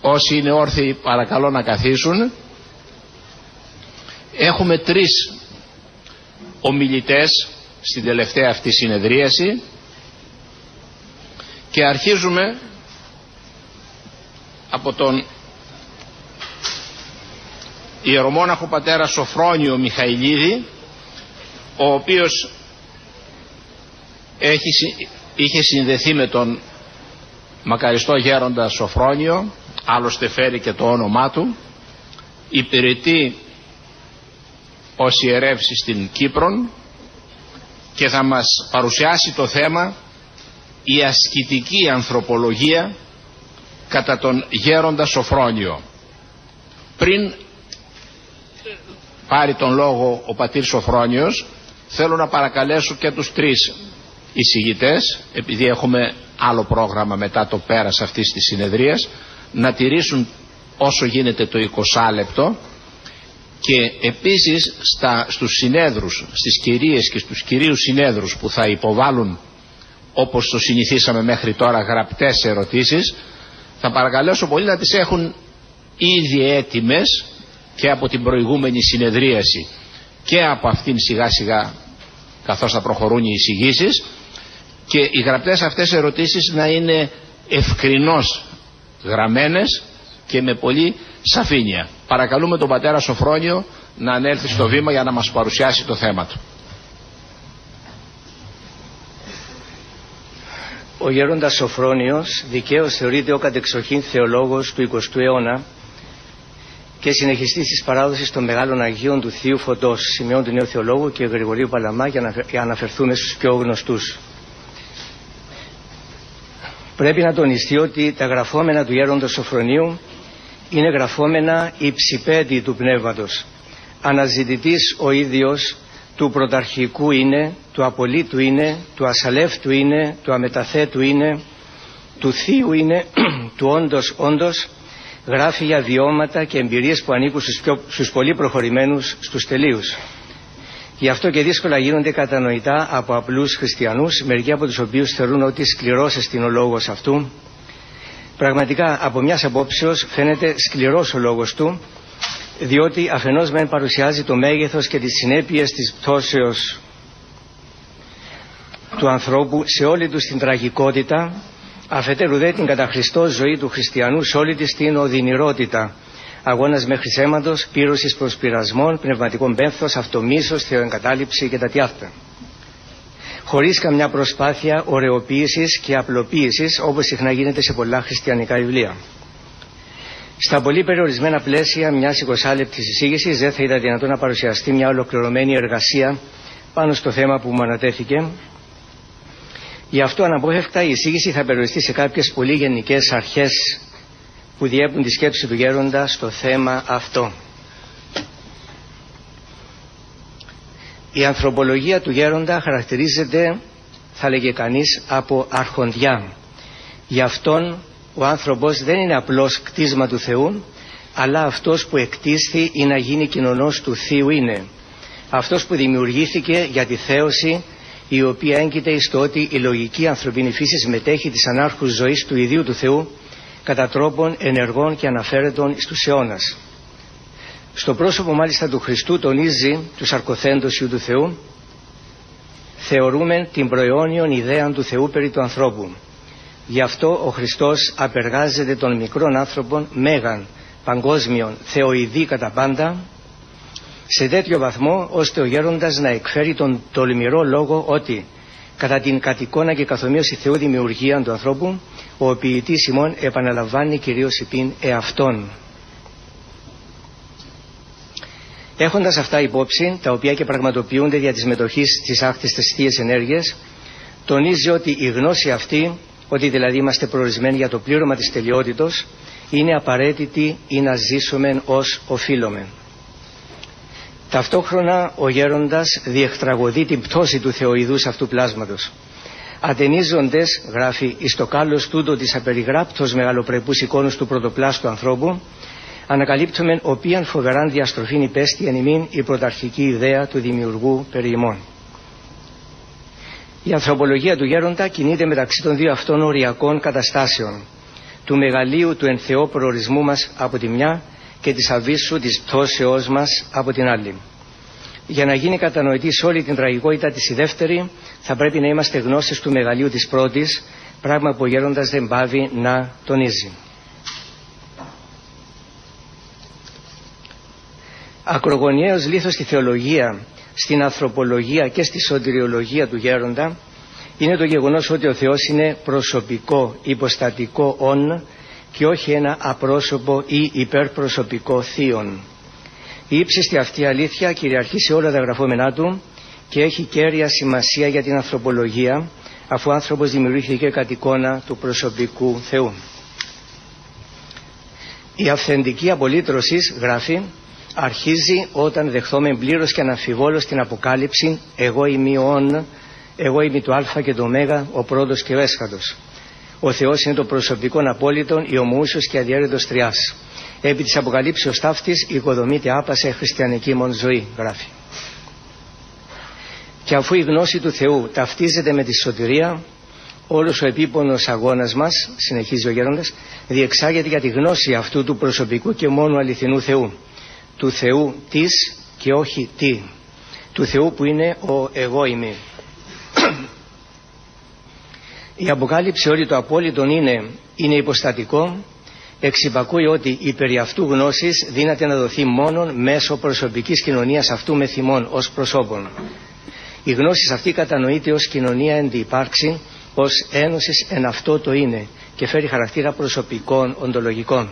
Όσοι είναι όρθιοι παρακαλώ να καθίσουν. Έχουμε 3 ομιλητές στην τελευταία αυτή συνεδρίαση και αρχίζουμε από τον ιερομόναχο πατέρα Σοφρόνιο Μιχαηλίδη, ο οποίος είχε συνδεθεί με τον μακαριστό γέροντα Σοφρόνιο, άλλωστε φέρει και το όνομά του, υπηρετεί ως ιερεύση στην Κύπρον και θα μας παρουσιάσει το θέμα η ασκητική ανθρωπολογία κατά τον γέροντα Σοφρόνιο. Πριν πάρει τον λόγο ο πατήρ Σοφρόνιος, θέλω να παρακαλέσω και τους 3 εισηγητές, επειδή έχουμε άλλο πρόγραμμα μετά το πέρας αυτής της συνεδρίας, να τηρήσουν όσο γίνεται το 20 λεπτό και επίσης στους συνέδρους, στις κυρίες και στους κυρίους συνέδρους που θα υποβάλουν, όπως το συνηθίσαμε μέχρι τώρα, γραπτές ερωτήσεις, θα παρακαλέσω πολύ να τις έχουν ήδη έτοιμες και από την προηγούμενη συνεδρίαση και από αυτήν σιγά σιγά καθώς θα προχωρούν οι εισηγήσεις, και οι γραπτές αυτές ερωτήσεις να είναι ευκρινώς γραμμένες και με πολύ σαφήνεια. Παρακαλούμε τον πατέρα Σοφρόνιο να ανέλθει στο βήμα για να μας παρουσιάσει το θέμα του. Ο γέροντας Σοφρόνιος δικαίως θεωρείται ο κατεξοχήν θεολόγος του 20ου αιώνα και συνεχιστής της παράδοσης των μεγάλων Αγίων του Θείου Φωτός, Σημειών του Νέου Θεολόγου και Γρηγορίου Παλαμά, για να αναφερθούμε στους πιο γνωστούς. Πρέπει να τονιστεί ότι τα γραφόμενα του γέροντος Σοφρονίου είναι γραφόμενα υψηπέδη του πνεύματος. Αναζητητής ο ίδιος του πρωταρχικού είναι, του απολύτου είναι, του ασαλεύτου είναι, του αμεταθέτου είναι, του θείου είναι, του όντως, γράφει για βιώματα και εμπειρίες που ανήκουν στους πολύ προχωρημένους, στους τελείους. Γι' αυτό και δύσκολα γίνονται κατανοητά από απλούς χριστιανούς, μερικοί από τους οποίους θεωρούν ότι σκληρός εστιν ο λόγος αυτού. Πραγματικά από μιας απόψεως φαίνεται σκληρός ο λόγος του, διότι αφενός μεν παρουσιάζει το μέγεθος και τις συνέπειες της πτώσεως του ανθρώπου σε όλη του την τραγικότητα, αφετέρου δε την κατά Χριστό ζωή του χριστιανού σε όλη της την οδυνηρότητα, αγώνας μέχρι αίματος, πύρωσης προς πειρασμών, πνευματικών πένθος, αυτομίσος, θεοεγκατάλειψη και τα τιάφτα. Χωρίς καμιά προσπάθεια ωρεοποίησης και απλοποίησης, όπως συχνά γίνεται σε πολλά χριστιανικά βιβλία. Στα πολύ περιορισμένα πλαίσια μιας 20λεπτης εισήγησης δεν θα ήταν δυνατόν να παρουσιαστεί μια ολοκληρωμένη εργασία πάνω στο θέμα που μου ανατέθηκε. Γι' αυτό αναπόφευκτα η εισήγηση θα περιοριστεί σε κάποιες πολύ γενικές αρχές που διέπουν τη σκέψη του γέροντα στο θέμα αυτό. Η ανθρωπολογία του γέροντα χαρακτηρίζεται, θα λέγε κανείς, από αρχοντιά. Γι' αυτόν ο άνθρωπος δεν είναι απλώς κτίσμα του Θεού, αλλά αυτός που εκτίσθη ή να γίνει κοινωνός του Θείου είναι. Αυτός που δημιουργήθηκε για τη θέωση, η οποία έγκυται στο ότι η λογική ανθρωπίνη φύση συμμετέχει της ανάρχους ζωής του ιδίου του Θεού κατά τρόπον ενεργών και αναφέρετων στους αιώνας. Στο πρόσωπο μάλιστα του Χριστού τονίζει τους αρκοθέντος Υιού του Θεού, θεωρούμε την προαιώνιον ιδέα του Θεού περί του ανθρώπου. Γι' αυτό ο Χριστός απεργάζεται των μικρών άνθρωπων μέγαν, παγκόσμιων, θεοειδή κατά πάντα, σε τέτοιο βαθμό ώστε ο γέροντας να εκφέρει τον τολμηρό λόγο ότι κατά την κατ' εικόνα και καθομοίωση Θεού δημιουργία του ανθρώπου, ο ποιητής ημών επαναλαμβάνει κυρίως υπήν εαυτόν. Έχοντας αυτά υπόψη, τα οποία και πραγματοποιούνται δια της μετοχής της άκτιστες θείες ενέργειες, τονίζει ότι η γνώση αυτή, ότι δηλαδή είμαστε προορισμένοι για το πλήρωμα της τελειότητος, είναι απαραίτητη ή να ζήσουμε ως οφείλουμε. Ταυτόχρονα ο γέροντας διεκτραγωδεί την πτώση του θεοειδούς αυτού πλάσματος. Ατενίζοντες, γράφει, εις το κάλος τούτο της απεριγράπτως μεγαλοπρεπούς εικόνους του πρωτοπλάστου ανθρώπου, ανακαλύπτουμε οποίαν φοβεράν διαστροφήν υπέστη εν ημίν η πρωταρχική ιδέα του δημιουργού περί ημών. Η ανθρωπολογία του γέροντα κινείται μεταξύ των δύο αυτών οριακών καταστάσεων. του μεγαλείου του εν Θεό προορισμού μας από τη μια και της αβύσσου της πτώσεώς μας από την άλλη. Για να γίνει κατανοητή σε όλη την τραγικότητα της η δεύτερη, θα πρέπει να είμαστε γνώστες του μεγαλείου της πρώτης, πράγμα που ο γέροντας δεν πάβει να τονίζει. Ακρογωνιαίος λίθος στη θεολογία, στην ανθρωπολογία και στη σωτηριολογία του γέροντα είναι το γεγονός ότι ο Θεός είναι προσωπικό, υποστατικό όν και όχι ένα απρόσωπο ή υπερπροσωπικό θείον. Η ύψιστη αυτή αλήθεια κυριαρχεί σε όλα τα γραφόμενά του και έχει κέρια σημασία για την ανθρωπολογία, αφού ο άνθρωπος δημιουργήθηκε κατ' εικόνα του προσωπικού Θεού. Η αυθεντική απολύτρωση, γράφει, αρχίζει όταν δεχθούμε πλήρως και αναμφιβόλως την αποκάλυψη «Εγώ είμαι ο όν, εγώ είμαι το α και το ω, ο πρώτος και ο έσχατος». Ο Θεός είναι το προσωπικό απόλυτον, η ομοούσιος και αδιέρετος τριάς. Επί της αποκαλύψεως ταύτης οικοδομείται άπασε χριστιανική μον ζωή, γράφει. Και αφού η γνώση του Θεού ταυτίζεται με τη σωτηρία, όλος ο επίπονος αγώνας μας, συνεχίζει ο γέροντας, διεξάγεται για τη γνώση αυτού του προσωπικού και μόνο αληθινού Θεού. Του Θεού της και όχι τι. Του Θεού που είναι ο εγώ είμαι. Η αποκάλυψη ότι το απόλυτον είναι υποστατικό, εξυπακούει ότι η περί αυτού γνώσης δύναται να δοθεί μόνον μέσω προσωπικής κοινωνίας αυτού με θυμών ως προσώπων. Η γνώση αυτή κατανοείται ως κοινωνία εν τη υπάρξη, ως ένωσης εν αυτό το είναι και φέρει χαρακτήρα προσωπικών οντολογικών.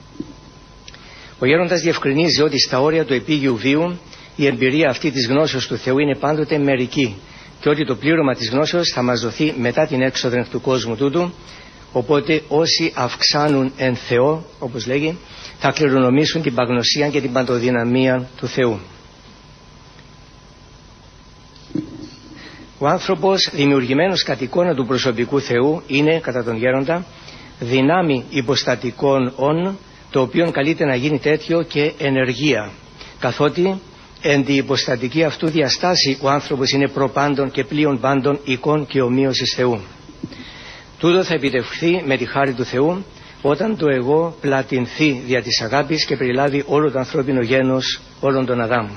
Ο γέροντας διευκρινίζει ότι στα όρια του επίγειου βίου η εμπειρία αυτή της γνώσεως του Θεού είναι πάντοτε μερική και ότι το πλήρωμα της γνώσεως θα μας δοθεί μετά την έξοδο του κόσμου τούτου, οπότε όσοι αυξάνουν εν Θεό, όπως λέγει, θα κληρονομήσουν την παγνωσία και την παντοδυναμία του Θεού. Ο άνθρωπος δημιουργημένος κατ' εικόνα του προσωπικού Θεού είναι, κατά τον γέροντα, δυνάμει υποστατικών όν, το οποίο καλείται να γίνει τέτοιο και ενεργεία, καθότι εν τη υποστατική αυτού διαστάση ο άνθρωπος είναι προπάντων και πλείον πάντων εικόν και ομοίωσης Θεού. Τούτο θα επιτευχθεί με τη χάρη του Θεού όταν το εγώ πλατινθεί δια της αγάπης και περιλάβει όλο το ανθρώπινο γένος, όλων των Αδάμ.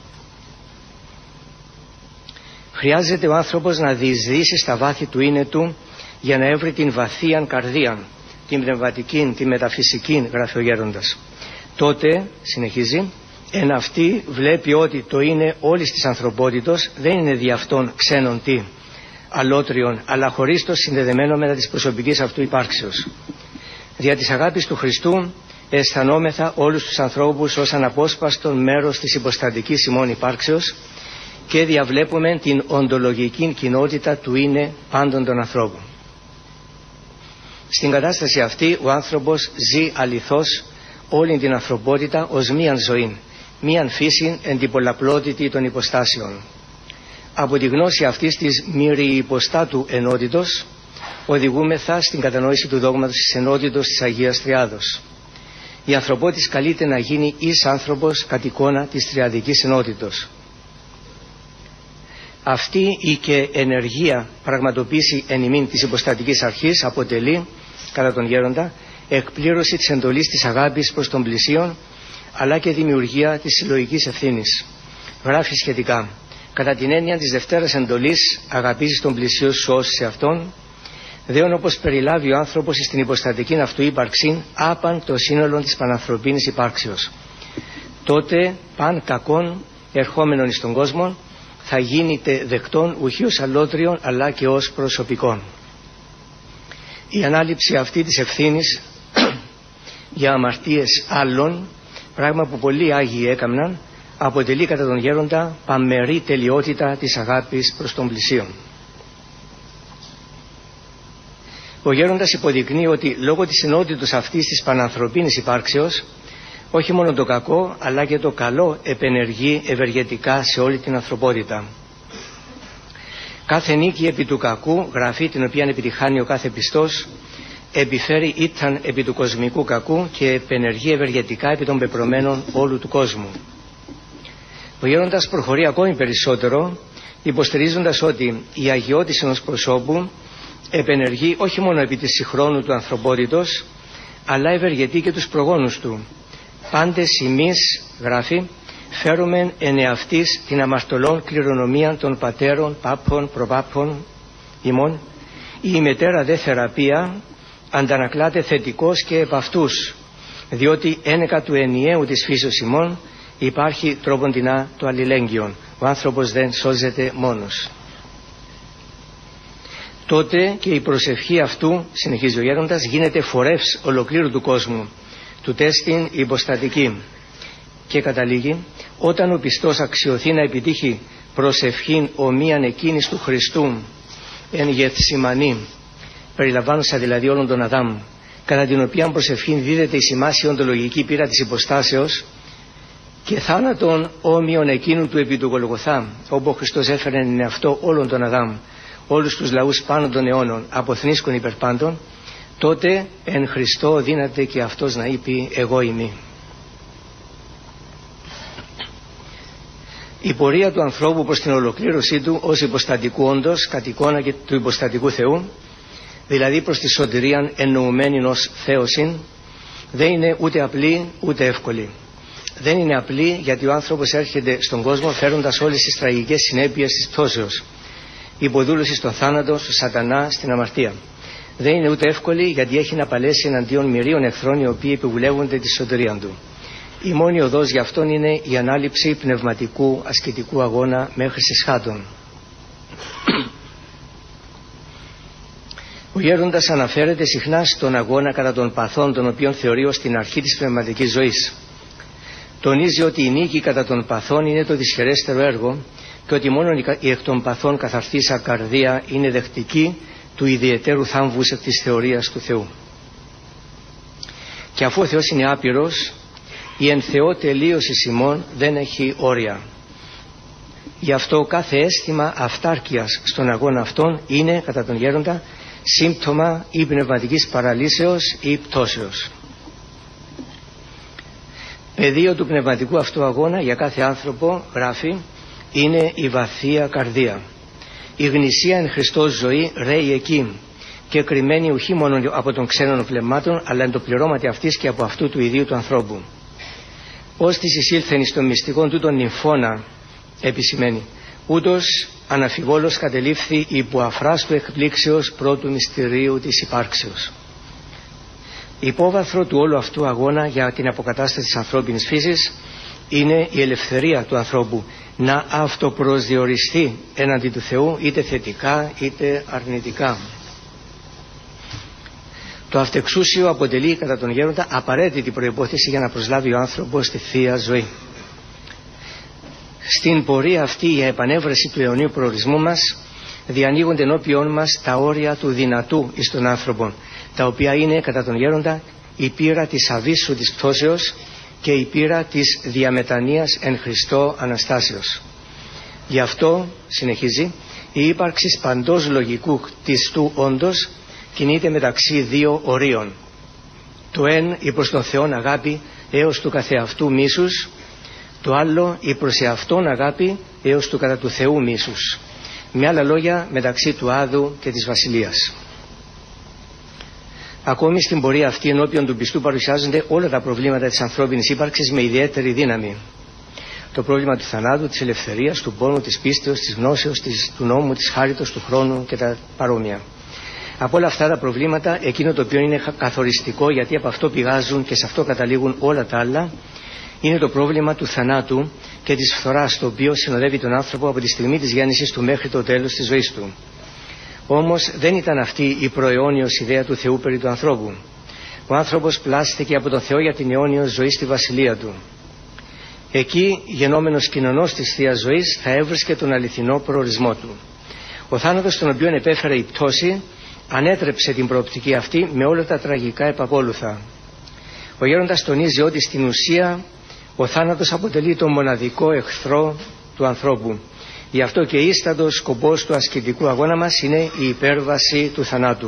Χρειάζεται ο άνθρωπος να διεισδύσει στα βάθη του είναι του για να έβρει την βαθίαν καρδίαν, την πνευματική, τη μεταφυσική, γράφει ο γέροντας. Τότε, συνεχίζει, εν αυτή βλέπει ότι το είναι όλης της ανθρωπότητος δεν είναι δι' αυτόν ξένον τι, αλότριον, αλλά χωρίς το συνδεδεμένο μετά της προσωπικής αυτού υπάρξεως. Δια της αγάπης του Χριστού αισθανόμεθα όλους τους ανθρώπους ως αναπόσπαστον μέρος της υποστατικής ημών υπάρξεως και διαβλέπουμε την οντολογική κοινότητα του είναι πάντων των ανθρώπων. Στην κατάσταση αυτή ο άνθρωπος ζει αληθώς όλη την ανθρωπότητα ως μίαν ζωή, μίαν φύση εν την πολλαπλότητη των υποστάσεων. Από τη γνώση αυτής της μυριυποστάτου ενότητος οδηγούμεθα στην κατανόηση του δόγματος της ενότητος της Αγίας Τριάδος. Η ανθρωπότης καλείται να γίνει εις άνθρωπος κατ' εικόνα της τριαδικής ενότητος. Αυτή η και ενεργεία πραγματοποίηση εν ημίν της υποστατικής αρχής αποτελεί, κατά τον γέροντα, εκπλήρωση της εντολής της αγάπης προς τον πλησίον, αλλά και δημιουργία της συλλογικής ευθύνης. Γράφει σχετικά, κατά την έννοια της δευτέρας εντολής αγαπήσεις τον πλησίον σου ως σε αυτόν, δεόν όπως περιλάβει ο άνθρωπος στην υποστατική αυτού ύπαρξη άπαν το σύνολο της πανανθρωπίνης υπάρξεως. Τότε παν κακόν ερχόμενον εις τον κόσμο θα γίνεται δεκτόν ουχή ως αλότριον αλλά και ως προσωπικών. Η ανάληψη αυτή της ευθύνης για αμαρτίες άλλων, πράγμα που πολλοί Άγιοι έκαμναν, αποτελεί κατά τον γέροντα παμερή τελειότητα της αγάπης προς τον πλησίον. Ο γέροντας υποδεικνύει ότι λόγω της ενότητος αυτής της πανανθρωπίνης υπάρξεως όχι μόνο το κακό αλλά και το καλό επενεργεί ευεργετικά σε όλη την ανθρωπότητα. Κάθε νίκη επί του κακού, γραφή την οποία επιτυχάνει ο κάθε πιστός, επιφέρει ήταν επί του κοσμικού κακού και επενεργεί ευεργετικά επί των πεπρωμένων όλου του κόσμου. Ο γέροντας προχωρεί ακόμη περισσότερο, υποστηρίζοντας ότι η αγιώτηση ενός προσώπου επενεργεί όχι μόνο επί της συγχρόνου του ανθρωπότητος, αλλά ευεργετεί και τους προγόνους του. Πάντες εμείς, γράφει, φέρομεν εν εαυτής την αμαρτωλών κληρονομία των πατέρων, πάπων, προπάπων ημών, η μετέρα δε θεραπεία αντανακλάται θετικός και επ' αυτούς, διότι ένεκα του ενιαίου της φύσεως ημών υπάρχει τρόποντινά το αλληλέγγυον. Ο άνθρωπος δεν σώζεται μόνος. Τότε και η προσευχή αυτού, συνεχίζει ο γέροντας, γίνεται φορεύς ολοκλήρου του κόσμου, του τέστην υποστατική. Και καταλήγει, όταν ο πιστός αξιωθεί να επιτύχει προσευχήν ομοίαν εκείνης του Χριστού εν Γεθσιμανή, περιλαμβάνουσα δηλαδή όλων των Αδάμ, κατά την οποία προσευχήν δίδεται η σημάσια οντολογική πείρα της υποστάσεως και θάνατον όμοιον εκείνου του επί του Γολγοθά, όπου ο Χριστός έφερε εν εαυτό όλων των Αδάμ, όλους τους λαούς πάνω των αιώνων, αποθνίσκων υπερπάντων, τότε εν Χριστώ δύναται και αυτός να είπε εγώ είμαι. Η πορεία του ανθρώπου προς την ολοκλήρωσή του ως υποστατικού όντως, κατ' εικόνα και του υποστατικού Θεού, δηλαδή προς τη σωτηρίαν εννοουμένη ως Θεοσύν, δεν είναι ούτε απλή ούτε εύκολη. Δεν είναι απλή γιατί ο άνθρωπος έρχεται στον κόσμο φέροντας όλες τις τραγικές συνέπειες της πτώσεως, υποδούλωση στον θάνατο, στο σατανά, στην αμαρτία. Δεν είναι ούτε εύκολη γιατί έχει να παλέσει εναντίον μυρίων εχθρών οι οποίοι επιβουλεύονται τη σωτηρία του. Η μόνη οδός για αυτόν είναι η ανάληψη πνευματικού ασκητικού αγώνα μέχρι συσχάτων. Ο γέροντας αναφέρεται συχνά στον αγώνα κατά των παθών, τον οποίον θεωρεί ως την αρχή της πνευματικής ζωής. Τονίζει ότι η νίκη κατά των παθών είναι το δυσχερέστερο έργο και ότι μόνο η εκ των παθών καθαρθήσα καρδία είναι δεκτική του ιδιαιτέρου θάμβους εκ της θεωρίας του Θεού. Και αφού ο Θεός είναι άπειρος, η εν Θεώ τελείωση ημών δεν έχει όρια. Γι' αυτό κάθε αίσθημα αυτάρκειας στον αγώνα αυτόν είναι, κατά τον γέροντα, σύμπτωμα ή πνευματικής παραλύσεως ή πτώσεως. Πεδίο του πνευματικού αυτού αγώνα για κάθε άνθρωπο, γράφει, είναι η βαθία καρδία. Η γνησία εν Χριστώς ζωή ρέει εκεί και κρυμμένη ουχή μόνο από των ξένων βλεμμάτων, αλλά εν το πληρώματι αυτής και από αυτού του ιδίου του ανθρώπου. Ως της εισήλθεν εις των μυστικών τούτων νυμφώνα, επισημαίνει, ούτως αναφιβόλως κατελήφθη υπό αφράστου εκπλήξεως πρώτου μυστηρίου της υπάρξεως. Υπόβαθρο του όλου αυτού αγώνα για την αποκατάσταση της ανθρώπινης φύσης είναι η ελευθερία του ανθρώπου να αυτοπροσδιοριστεί έναντι του Θεού, είτε θετικά είτε αρνητικά. Το αυτεξούσιο αποτελεί κατά τον γέροντα απαραίτητη προϋπόθεση για να προσλάβει ο άνθρωπος τη Θεία Ζωή. Στην πορεία αυτή η επανέβρεση του αιωνίου προορισμού μας διανοίγονται ενώπιόν μας τα όρια του δυνατού εις τον άνθρωπο, τα οποία είναι κατά τον γέροντα η πείρα της αβύσσου της πτώσεως και η πείρα της διαμετανοίας εν Χριστώ Αναστάσεως. Γι' αυτό, συνεχίζει, η ύπαρξη παντός λογικού κτιστού όντως κινείται μεταξύ δύο ορίων. Το εν η προς τον Θεόν αγάπη έως του καθεαυτού μίσους, το άλλο η προς εαυτόν αγάπη έως του κατά του Θεού μίσους. Με άλλα λόγια, μεταξύ του Άδου και της Βασιλείας. Ακόμη στην πορεία αυτή ενώπιον του πιστού παρουσιάζονται όλα τα προβλήματα της ανθρώπινης ύπαρξης με ιδιαίτερη δύναμη. Το πρόβλημα του θανάτου, της ελευθερίας, του πόνου, της πίστεως, της γνώσεως, του νόμου, της χάριτος, του χρόνου και τα παρόμοια. Από όλα αυτά τα προβλήματα, εκείνο το οποίο είναι καθοριστικό, γιατί από αυτό πηγάζουν και σε αυτό καταλήγουν όλα τα άλλα, είναι το πρόβλημα του θανάτου και της φθοράς, το οποίο συνοδεύει τον άνθρωπο από τη στιγμή της γέννησης του μέχρι το τέλος της ζωής του. Όμως δεν ήταν αυτή η προαιώνιος ιδέα του Θεού περί του ανθρώπου. Ο άνθρωπος πλάστηκε από τον Θεό για την αιώνιος ζωή στη βασιλεία του. Εκεί, γενόμενος κοινωνός της Θείας Ζωής, θα έβρισκε τον αληθινό προορισμό του. Ο θάνατος τον οποίο επέφερε η πτώση ανέτρεψε την προοπτική αυτή με όλα τα τραγικά επακόλουθα. Ο γέροντας τονίζει ότι στην ουσία ο θάνατος αποτελεί το μοναδικό εχθρό του ανθρώπου. Γι' αυτό και ίστατος σκοπός του ασκητικού αγώνα μας είναι η υπέρβαση του θανάτου.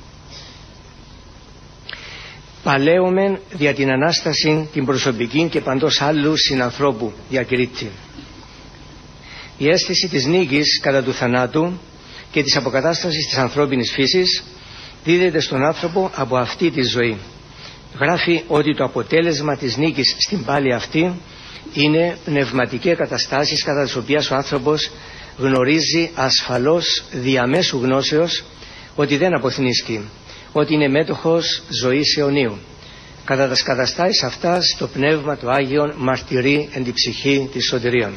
Παλαίωμεν δια την Ανάσταση την προσωπική και παντός άλλου συνανθρώπου, διακηρύττει. Η αίσθηση της νίκης κατά του θανάτου και της αποκατάστασης της ανθρώπινης φύσης δίδεται στον άνθρωπο από αυτή τη ζωή. γράφει ότι το αποτέλεσμα της νίκης στην πάλη αυτή είναι πνευματικές καταστάσεις κατά τις οποίες ο άνθρωπος γνωρίζει ασφαλώς διαμέσου γνώσεως ότι δεν αποθνίσκει, ότι είναι μέτοχος ζωής αιωνίου. Κατά τις καταστάσεις αυτάς το Πνεύμα του Άγιον μαρτυρεί εν τη ψυχή της σωτηρίων.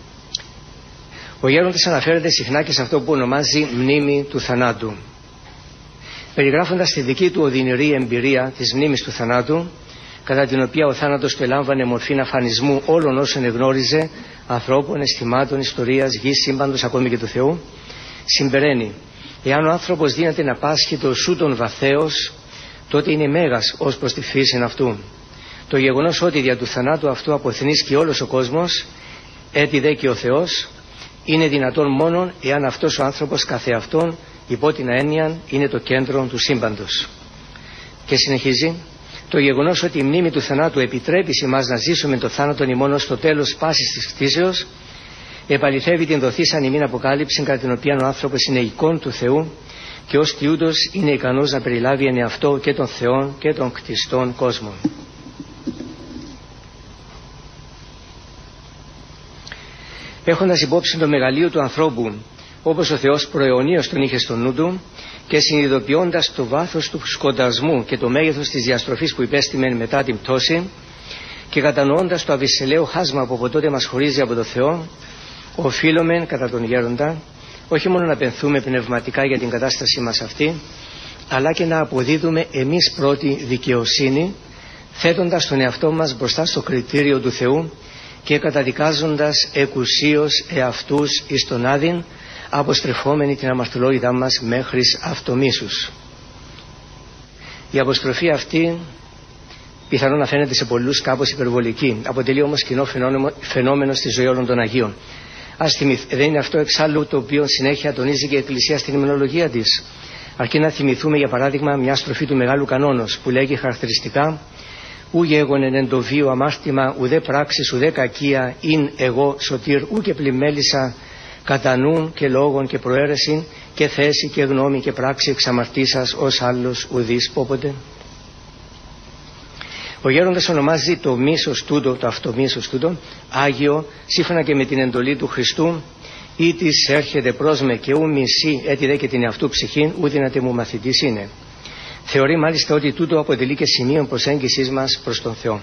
Ο γέροντας αναφέρεται συχνά και σε αυτό που ονομάζει μνήμη του θανάτου. Περιγράφοντας τη δική του οδυνηρή εμπειρία της μνήμης του θανάτου, κατά την οποία ο θάνατος του ελάμβανε μορφή αφανισμού όλων όσων εγνώριζε, ανθρώπων, αισθημάτων, ιστορίας, γης, σύμπαντος, ακόμη και του Θεού, συμπεραίνει: εάν ο άνθρωπος δύναται να πάσχει το σούτον βαθέως, τότε είναι μέγας ως προς τη φύση αυτού. Το γεγονός ότι δια του θανάτου αυτού αποθνίσκει όλος ο κόσμος, έτι δε και ο Θεός, είναι δυνατόν μόνον εάν αυτός ο άνθρωπος καθεαυτόν υπό την έννοια είναι το κέντρο του σύμπαντος. Και συνεχίζει: το γεγονός ότι η μνήμη του θανάτου επιτρέπει σε εμάς να ζήσουμε το θάνατον ημών ως το τέλος πάσης της κτήσεως, επαληθεύει την δοθήσαν ημίν αποκάλυψη κατά την οποία ο άνθρωπος είναι εικόν του Θεού και ως τιούτος είναι ικανός να περιλάβει εν εαυτό και των Θεών και των κτιστών κόσμων. Έχοντας υπόψη το μεγαλείο του ανθρώπου, όπως ο Θεός προαιωνίως τον είχε στο νου του, και συνειδητοποιώντας το βάθος του σκοτασμού και το μέγεθος της διαστροφής που υπέστημεν μετά την πτώση, και κατανοώντας το αβυσσελαίο χάσμα που από τότε μας χωρίζει από το Θεό, οφείλομεν κατά τον γέροντα όχι μόνο να πενθούμε πνευματικά για την κατάσταση μας αυτή, αλλά και να αποδίδουμε εμείς πρώτη δικαιοσύνη, θέτοντας τον εαυτό μας μπροστά στο κριτήριο του Θεού και καταδικάζοντας εκουσίως εαυτούς εις τον άδειν, αποστρεφόμενοι την αμαρτωλότητά μας μέχρι αυτομίσους. Η αποστροφή αυτή πιθανόν να φαίνεται σε πολλούς κάπως υπερβολική, αποτελεί όμως κοινό φαινόμενο στη ζωή όλων των Αγίων. Δεν είναι αυτό εξάλλου το οποίο συνέχεια τονίζει και η Εκκλησία στην υμνολογία της? Αρκεί να θυμηθούμε για παράδειγμα μια στροφή του Μεγάλου Κανόνος που λέγει χαρακτηριστικά: ου γέγονεν εν το βίο αμάρτημα ουδέ πράξεις ουδέ κακία ειν εγώ σωτήρ ου και πλημμέλισσα κατά νουν και λόγων και προαίρεση και θέση και γνώμη και πράξη εξαμαρτήσας ως άλλος ουδής πόποτε. Ο γέροντας ονομάζει το μίσος τούτο, το αυτομίσος τούτο, Άγιο, σύμφωνα και με την εντολή του Χριστού: ή της έρχεται προς με και ου μισή έτι δε και την εαυτού ψυχήν ου δυνατέ μου μαθητής είναι. Θεωρεί μάλιστα ότι τούτο αποτελεί και σημείο προσέγγισης μας προς τον Θεό.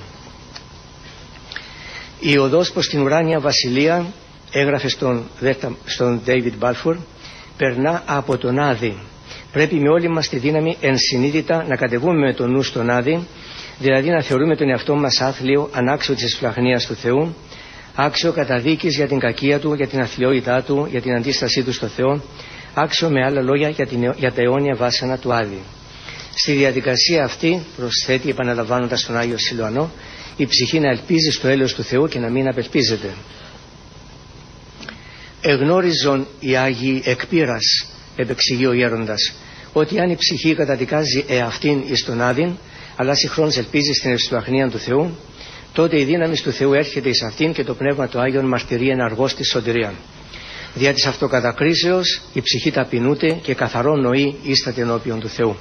Η οδός προς την ουράνια βασιλεία, έγραφε στον David Balfour, περνά από τον Άδη. Πρέπει με όλη μας τη δύναμη ενσυνείδητα να κατεβούμε με τον νου στον Άδη, δηλαδή να θεωρούμε τον εαυτό μας άθλιο, ανάξιο της εσπλαχνίας του Θεού, άξιο καταδίκης για την κακία του, για την αθλιότητά του, για την αντίστασή του στο Θεό, άξιο με άλλα λόγια για τα αιώνια βάσανα του Άδη. Στη διαδικασία αυτή, προσθέτει επαναλαμβάνοντας τον Άγιο Σιλουανό, η ψυχή να ελπίζει στο έλεος του Θεού και να μην απελπίζεται. Εγνώριζον οι Άγιοι εκ πείρας, επεξηγεί ο γέροντας, ότι αν η ψυχή καταδικάζει εαυτήν εις τον Άδην, αλλά συγχρόνως ελπίζει στην ευσπλαχνία του Θεού, τότε η δύναμη του Θεού έρχεται εις αυτήν και το Πνεύμα του Άγιον μαρτυρεί εναργώς τη σωτηρία. Δια της αυτοκατακρίσεως η ψυχή ταπεινούται και καθαρό νοεί ίσταται ενώπιον του Θεού.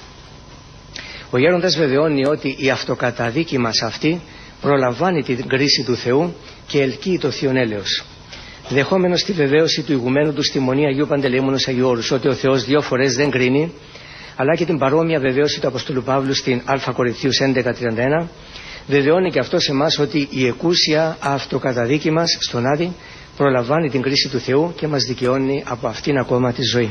Ο γέροντας βεβαιώνει ότι η αυτοκαταδίκη μας αυτή προλαμβάνει την κρίση του Θεού και ελκύει το θείον έλεος. Δεχόμενος τη βεβαίωση του ηγουμένου του στη Μονή Αγίου Παντελεήμονος Αγίου Όρους ότι ο Θεός 2 φορές δεν κρίνει, αλλά και την παρόμοια βεβαίωση του Αποστόλου Παύλου στην Α Κορινθίους 11:31, βεβαιώνει και αυτό σε εμάς ότι η εκούσια αυτοκαταδίκη μας στον Άδη προλαμβάνει την κρίση του Θεού και μας δικαιώνει από αυτήν ακόμα τη ζωή.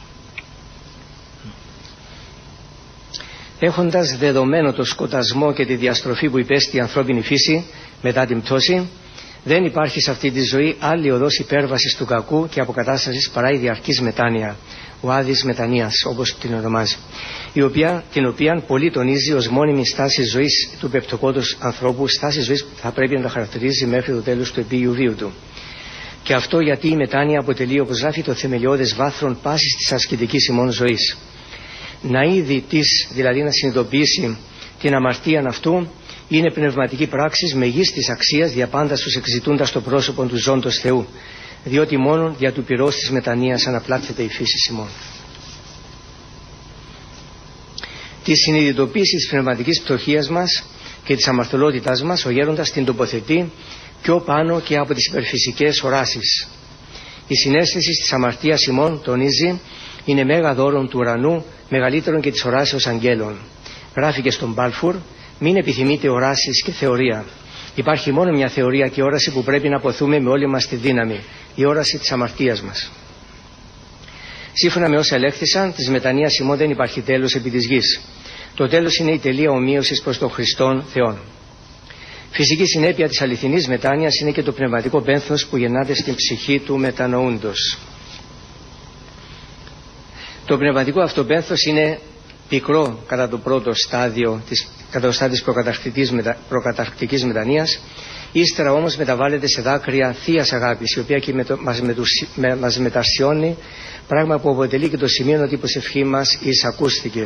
Έχοντας δεδομένο το σκοτασμό και τη διαστροφή που υπέστη η ανθρώπινη φύση μετά την πτώση, δεν υπάρχει σε αυτή τη ζωή άλλη οδός υπέρβασης του κακού και αποκατάστασης παρά η διαρκής μετάνοια, ο Άδης μετανοίας όπως την ονομάζει, την οποία πολύ τονίζει ως μόνιμη στάση ζωής του πεπτοκότος ανθρώπου, στάση ζωής που θα πρέπει να τα χαρακτηρίζει μέχρι το τέλος του επίγειου βίου του. Και αυτό γιατί η μετάνοια αποτελεί, όπως γράφει, το θεμελιώδες βάθρον πάσης της ασκητικής ημών ζωής. Να είδει δηλαδή να συνειδητοποιήσει την αμαρτία αυτού, είναι πνευματική πράξη μεγίστης αξίας διαπάντα στους εξητούντας το πρόσωπο του ζώντος Θεού, διότι μόνον δια του πυρός της μετανοίας αναπλάκεται η φύση ημών. Τη συνειδητοποίηση της πνευματικής πτωχίας μας και της αμαρτωλότητάς μας, ο γέροντας την τοποθετεί πιο πάνω και από τις υπερφυσικές οράσεις. Η συναίσθηση της αμαρτίας ημών, τονίζει, είναι μέγα δώρον του ουρανού, μεγαλύτερον και της οράσεως αγγέλων. Γράφει και στον Μπάλφουρ, μην επιθυμείτε οράσεις και θεωρία. Υπάρχει μόνο μια θεωρία και όραση που πρέπει να αποθούμε με όλη μας τη δύναμη, η όραση της αμαρτίας μας. Σύμφωνα με όσα ελέγχθησαν, της μετανοίας ημών δεν υπάρχει τέλος επί της γης. Το τέλος είναι η τελεία ομοίωσης προς τον Χριστόν Θεόν. Φυσική συνέπεια της αληθινής μετάνοιας είναι και το πνευματικό πένθος που γεννάται στην ψυχή του μετανοούντος. Το πνευματικό αυτό πένθος είναι πικρό κατά το πρώτο στάδιο της προκαταρκτικής μετανοίας, ύστερα όμως μεταβάλλεται σε δάκρυα θείας αγάπης, η οποία και μας μεταρσιώνει, πράγμα που αποτελεί και το σημείο ότι η προσευχή μας εισακούστηκε.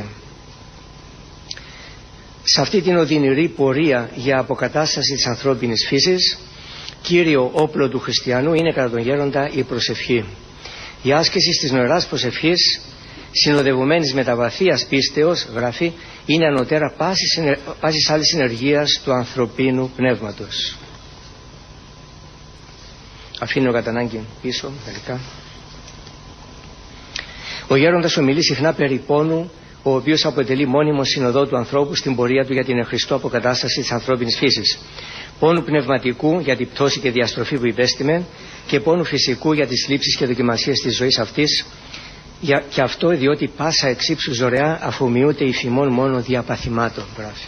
Σε αυτή την οδυνηρή πορεία για αποκατάσταση της ανθρώπινης φύσης, κύριο όπλο του χριστιανού είναι κατά τον γέροντα η προσευχή. Η άσκηση της νοεράς προσευχής, συνοδευομένης με τα βαθίας πίστεως, γράφει, είναι ανωτέρα πάσης άλλης ενεργείας του ανθρωπίνου πνεύματος. Αφήνω κατά ανάγκη πίσω μερικά. Ο γέροντας ομιλεί συχνά περί πόνου, ο οποίος αποτελεί μόνιμο συνοδό του ανθρώπου στην πορεία του για την εν Χριστώ αποκατάσταση της ανθρώπινης φύσης. Πόνου πνευματικού για την πτώση και διαστροφή που υπέστημε, και πόνου φυσικού για τις λήψεις και δοκιμασίες της ζωής αυτής, και αυτό διότι πάσα εξύψου ζωρεά αφομοιούται υφημών μόνο διαπαθημάτων, γράφει.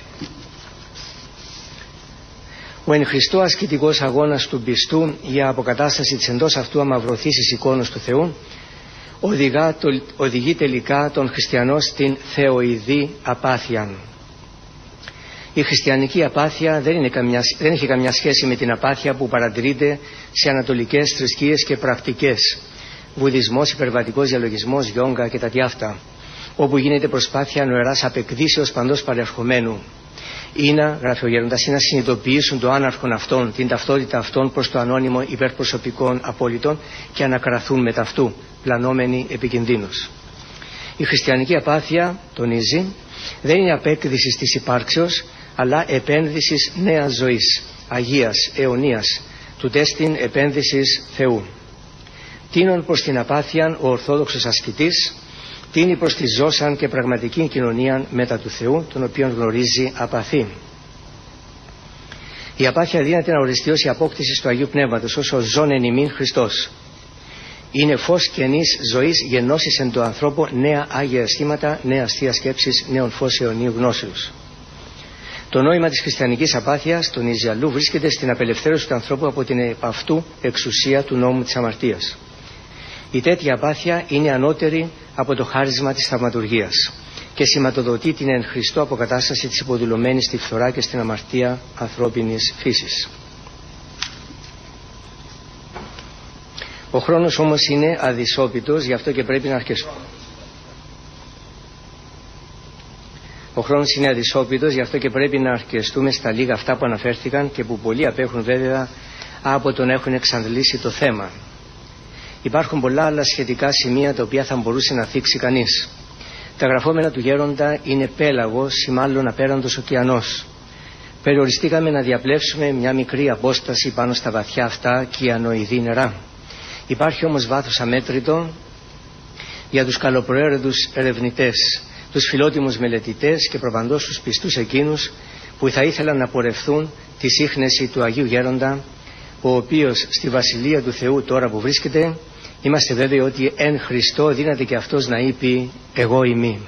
Ο εν Χριστώ ασκητικός αγώνας του πιστού για αποκατάσταση της εντός αυτού αμαυρωθήσης εικόνος του Θεού οδηγεί τελικά τον χριστιανό στην θεοειδή απάθεια. Η χριστιανική απάθεια δεν έχει καμιά σχέση με την απάθεια που παρατηρείται σε ανατολικές θρησκείες και πρακτικές, βουδισμός, υπερβατικός διαλογισμός, γιόγκα και τα τιάφτα, όπου γίνεται προσπάθεια νοεράς απεκδίσεως παντός παρερχομένου. Γράφει ο γέροντας, να συνειδητοποιήσουν το άναρχον αυτών, την ταυτότητα αυτών προς το ανώνυμο υπερπροσωπικών απόλυτων και ανακραθούν με ταυτού, πλανόμενοι επικινδύνους. Η χριστιανική απάθεια, τονίζει, δεν είναι απέκδισης της υπάρξεως, αλλά επένδυσης νέας ζωής, αγίας, αιωνίας, του τέστην επένδυσης Θεού. Τίνον προς την απάθεια ο Ορθόδοξος ασκητής, τίνει προς τη ζώσαν και πραγματική κοινωνία μετά του Θεού, τον οποίον γνωρίζει απαθή. Η απάθεια δύναται να οριστεί ως η απόκτηση του Αγίου Πνεύματος, όσο ζών εν ημίν Χριστός. Είναι φως καινής ζωής γεννώσεις εν το ανθρώπο νέα άγια αισθήματα, νέα αστεία σκέψης, νέον φως αιωνίου γνώσεως. Το νόημα της χριστιανικής απάθειας, τονίζει αλλού, βρίσκεται στην απελευθέρωση του ανθρώπου από την επ' αυτού εξουσία του νόμου της αμαρτίας. Η τέτοια απάθεια είναι ανώτερη από το χάρισμα της θαυματουργίας και σηματοδοτεί την εν Χριστώ αποκατάσταση της υποδουλωμένης στη φθορά και στην αμαρτία ανθρώπινης φύσης. Ο χρόνος όμως είναι αδυσόπιτος, γι' αυτό και πρέπει να αρκεστούμε. Ο χρόνος είναι αδυσόπιτος, γι' αυτό και πρέπει να αρκεστούμε στα λίγα αυτά που αναφέρθηκαν και που πολλοί απέχουν βέβαια από το να έχουν εξαντλήσει το θέμα. Υπάρχουν πολλά άλλα σχετικά σημεία τα οποία θα μπορούσε να θίξει κανείς. Τα γραφόμενα του γέροντα είναι πέλαγος ή μάλλον απέραντος ωκεανός. Περιοριστήκαμε να διαπλέψουμε μια μικρή απόσταση πάνω στα βαθιά αυτά κιανοειδή νερά. Υπάρχει όμως βάθος αμέτρητο για τους καλοπροαίρετους ερευνητές, τους φιλότιμους μελετητές και προπαντός τους πιστούς εκείνους που θα ήθελαν να πορευθούν τη σύχνεση του Αγίου Γέροντα, ο οποίος στη Βασιλεία του Θεού τώρα που βρίσκεται, είμαστε βέβαιοι ότι εν Χριστώ δύναται και αυτός να είπε εγώ ημί.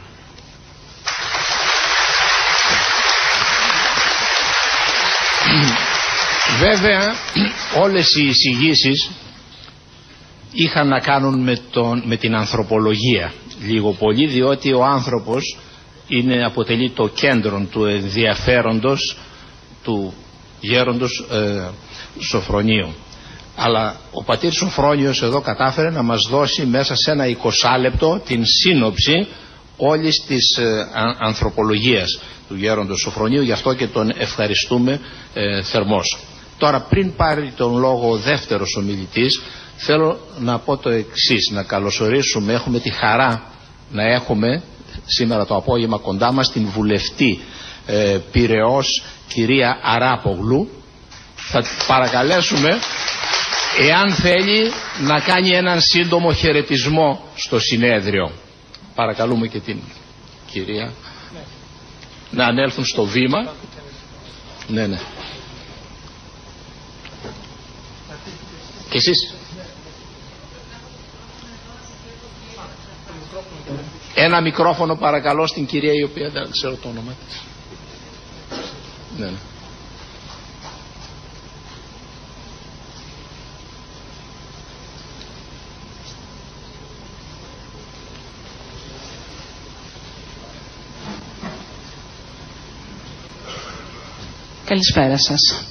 Βέβαια όλες οι εισηγήσεις είχαν να κάνουν με την ανθρωπολογία λίγο πολύ, διότι ο άνθρωπος αποτελεί το κέντρο του ενδιαφέροντος του γέροντος Σωφρονίου. Αλλά ο πατήρ Σωφρόνιος εδώ κατάφερε να μας δώσει μέσα σε ένα 20 λεπτό την σύνοψη όλης της ανθρωπολογίας του γέροντος Σωφρονίου, γι' αυτό και τον ευχαριστούμε θερμός. Τώρα, πριν πάρει τον λόγο ο δεύτερος ομιλητής, θέλω να πω το εξής, να καλωσορίσουμε, έχουμε τη χαρά να έχουμε σήμερα το απόγευμα κοντά μας την βουλευτή Πειραιώς, κυρία Αράπογλου. Θα παρακαλέσουμε, εάν θέλει, να κάνει έναν σύντομο χαιρετισμό στο συνέδριο. Παρακαλούμε και την κυρία να ανέλθουν στο βήμα. Ναι. Και εσείς. Ένα μικρόφωνο παρακαλώ στην κυρία, η οποία δεν ξέρω το όνομα της. Ναι. Καλησπέρα σας.